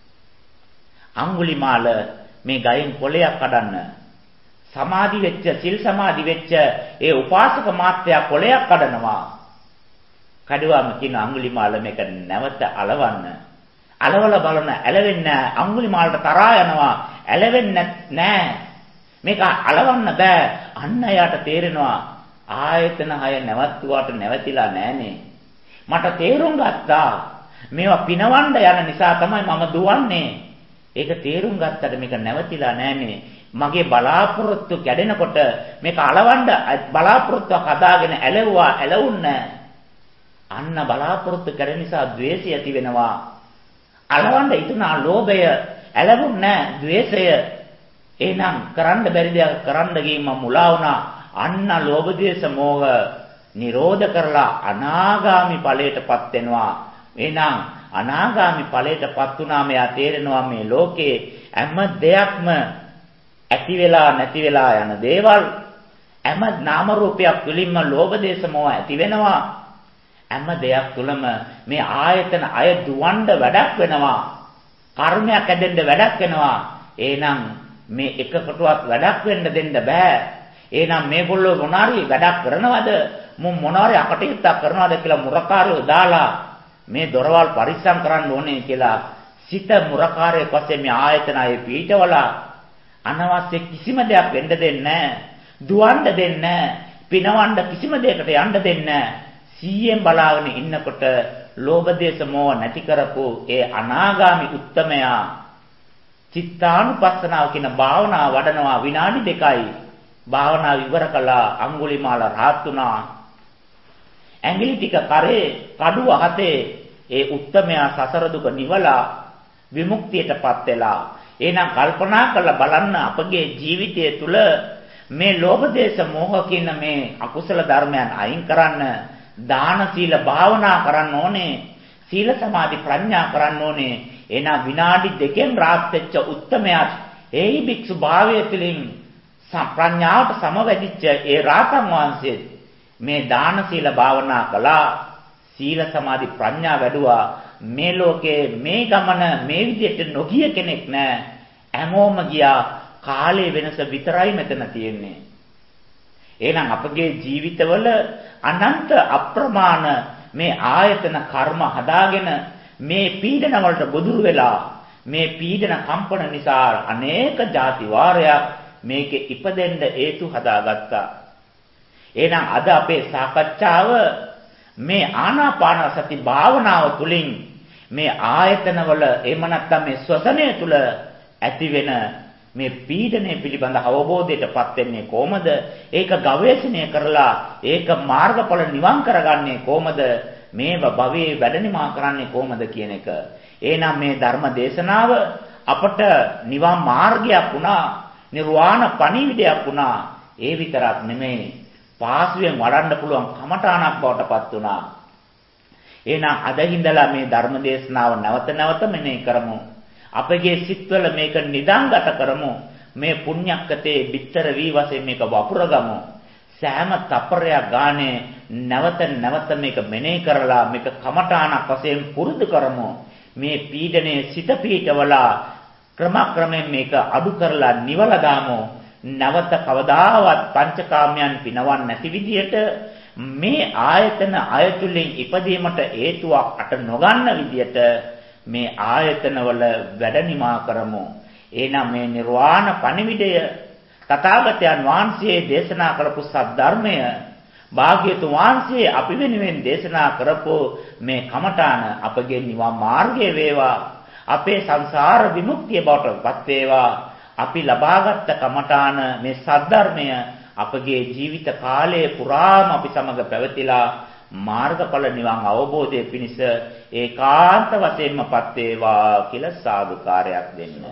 අඟුලිමාල මේ ගයෙන් කොළයක් කඩන්න සමාදි වෙච්ච, සිල් සමාදි වෙච්ච ඒ උපාසක මාත්‍යා කොළයක් කඩනවා. කඩුවාම කියන අඟුලිමාල මේක නැවත අලවන්න. අලවල බලන ඇලවෙන්නේ අඟුලිමාලට තරහා යනවා. ඇලවෙන්නේ නැහැ. මේක අලවන්න බෑ. අන්න යාට තේරෙනවා ආයතන හය නැවතුවාට නැවතිලා නෑනේ. මට තේරුම් ගත්තා මේවා පිනවන්න යන නිසා තමයි මම දුවන්නේ. ඒක තේරුම් ගත්තට මේක නැවතිලා නෑනේ. මගේ බලාපොරොත්තු කැඩෙනකොට මේක අලවන්න බලාපොරොත්තුවක් හදාගෙන ඇලවුවා ඇලවුන්නේ. අන්න බලාපොරොත්තු කැඩෙන නිසා ද්වේෂය ඇති වෙනවා. අලවන්න ඉතුනා ලෝභය, ඇලවුන්නේ නැහැ ද්වේෂය. එහෙනම් කරන්න බැරි දේක් කරන්න ගිහින් මම මුලා වුණා. අන්න ලෝභ ද්වේෂ මෝහ නිරෝධ කරලා අනාගාමි ඵලයටපත් වෙනවා. එහෙනම් අනාගාමි ඵලයටපත් වුණාම එයා තේරෙනවා මේ ලෝකේ හැම දෙයක්ම ඇති වෙලා නැති වෙලා යන දේවල්, හැම නාම රූපයක් තුළින්ම ලෝභ දේශ මොහ ඇති වෙනවා. හැම දෙයක් තුළම මේ ආයතන අය දුවන්න වැඩක් වෙනවා. කර්මයක් ඇදෙන්න වැඩක් වෙනවා. එහෙනම් මේ එකකටවත් වැඩක් වෙන්න දෙන්න බෑ. එහෙනම් මේගොල්ලෝ මොනාරි වැඩක් කරනවද? මොන් මොනාරි අකටයුත්තක් කරනවද කියලා මුරකාරයෝ දාලා මේ දොරවල් පරිස්සම් කරන්න ඕනේ කියලා සිත මුරකාරයෙක් වශයෙන් මේ ආයතන අය පීඨවලා අනවශ්‍ය කිසිම දෙයක් වෙන්න දෙන්නේ නැහැ. දුවන්න දෙන්නේ නැහැ. පිනවන්න කිසිම දෙයකට යන්න දෙන්නේ නැහැ. සීයෙන් බලාගෙන ඉන්නකොට ලෝභ දේශ මොහ නැති කරපු ඒ අනාගාමි උත්තමයා චිත්තානුපස්සනාව කියන භාවනාව වඩනවා විනාඩි දෙකයි. භාවනාව ඉවර කළා අඟුලිමාල රහත් වුණා. ඇඟිලි ටික කරේ කඩුව හතේ ඒ උත්තමයා සසර දුක නිවලා විමුක්තියටපත් වෙලා. එහෙනම් කල්පනා කරලා බලන්න අපගේ ජීවිතය තුළ මේ ලෝභ දේශ මොහ කියන මේ අකුසල ධර්මයන් අයින් කරන්න දාන සීල භාවනා කරන්න ඕනේ. සීල සමාධි ප්‍රඥා කරන්න ඕනේ. එහෙනම් විනාඩි දෙකෙන් රාත් වෙච්ච උත්තමයා එයි භික්ෂු භාවය තුළින් ප්‍රඥාවට සමවැදිච්ච ඒ රාතන් වහන්සේ මේ දාන සීල භාවනා කළා. සීල සමාධි ප්‍රඥා වැඩුවා. මේ ලෝකේ මේ ගමන මේ විදිහට නොගිය කෙනෙක් නෑ. හැමෝම ගියා. කාලේ වෙනස විතරයි මෙතන තියෙන්නේ. එහෙනම් අපගේ ජීවිතවල අනන්ත අප්‍රමාණ මේ ආයතන කර්ම හදාගෙන මේ පීඩන වලට ගොදුරු වෙලා මේ පීඩන කම්පන නිසා අනේක ಜಾති වාරයක් මේකේ ඉපදෙන්න හේතු හදාගත්තා. එහෙනම් අද අපේ සාකච්ඡාව මේ ආනාපාන සති භාවනාව තුළින් මේ ආයතනවල එහෙම නැත්නම් මේ ශ්වසනය තුළ ඇතිවෙන මේ පීඩනය පිළිබඳ අවබෝධයටපත් වෙන්නේ කොහොමද? ඒක ගවේෂණය කරලා ඒක මාර්ගඵල නිවන් කරගන්නේ කොහොමද? මේව භවයේ වැඩනිමා කරන්නේ කොහොමද කියන එක. එහෙනම් මේ ධර්ම දේශනාව අපට නිවන් මාර්ගයක් වුණා, නිර්වාණ පණිවිඩයක් වුණා. ඒ විතරක් නෙමෙයි පාසුවෙන් වඩන්න පුළුවන් කමඨාණක් බවට පත් වුණා. එහෙනම් අදින්දලා මේ ධර්ම දේශනාව නැවත නැවත මෙනෙහි කරමු. අපගේ සිත්වල මේක නිදාගත කරමු. මේ පුණ්‍යක්කතේ bitter වී වශයෙන් මේක වපුරගමු. සෑම තප්පරයක් ගානේ නැවත නැවත මේක මෙනෙහි කරලා මේක කමඨාණක් වශයෙන් පුරුදු කරමු. මේ පීඩනයේ සිත පීඨවලා ක්‍රමක්‍රමයෙන් මේක අඩු කරලා නිවලා දාමු. නැවත කවදාවත් පංචකාමයන් පිනවන්නේ නැති විදියට මේ ආයතන අයතුලින් ඉපදීමට හේතුවක් අට නොගන්න විදියට මේ ආයතනවල වැඩනිමා කරමු. එහෙනම් මේ නිර්වාණ පණිවිඩය තථාගතයන් වහන්සේ දේශනා කරපු සද්ධර්මය භාග්‍යතුන් වහන්සේ අපි වෙනුවෙන් දේශනා කරපු මේ කමඨාන අපගේ නිවන් මාර්ගය වේවා. අපේ සංසාර විමුක්තිය බවට පත් වේවා. අපි ලබාගත් කමඨාන මේ සද්ධර්මය අපගේ ජීවිත කාලය පුරාම අපි සමග පැවතිලා මාර්ගඵල නිවන් අවබෝධය පිණිස ඒකාන්ත වශයෙන්මපත් වේවා කියලා සාදුකාරයක් දෙන්න.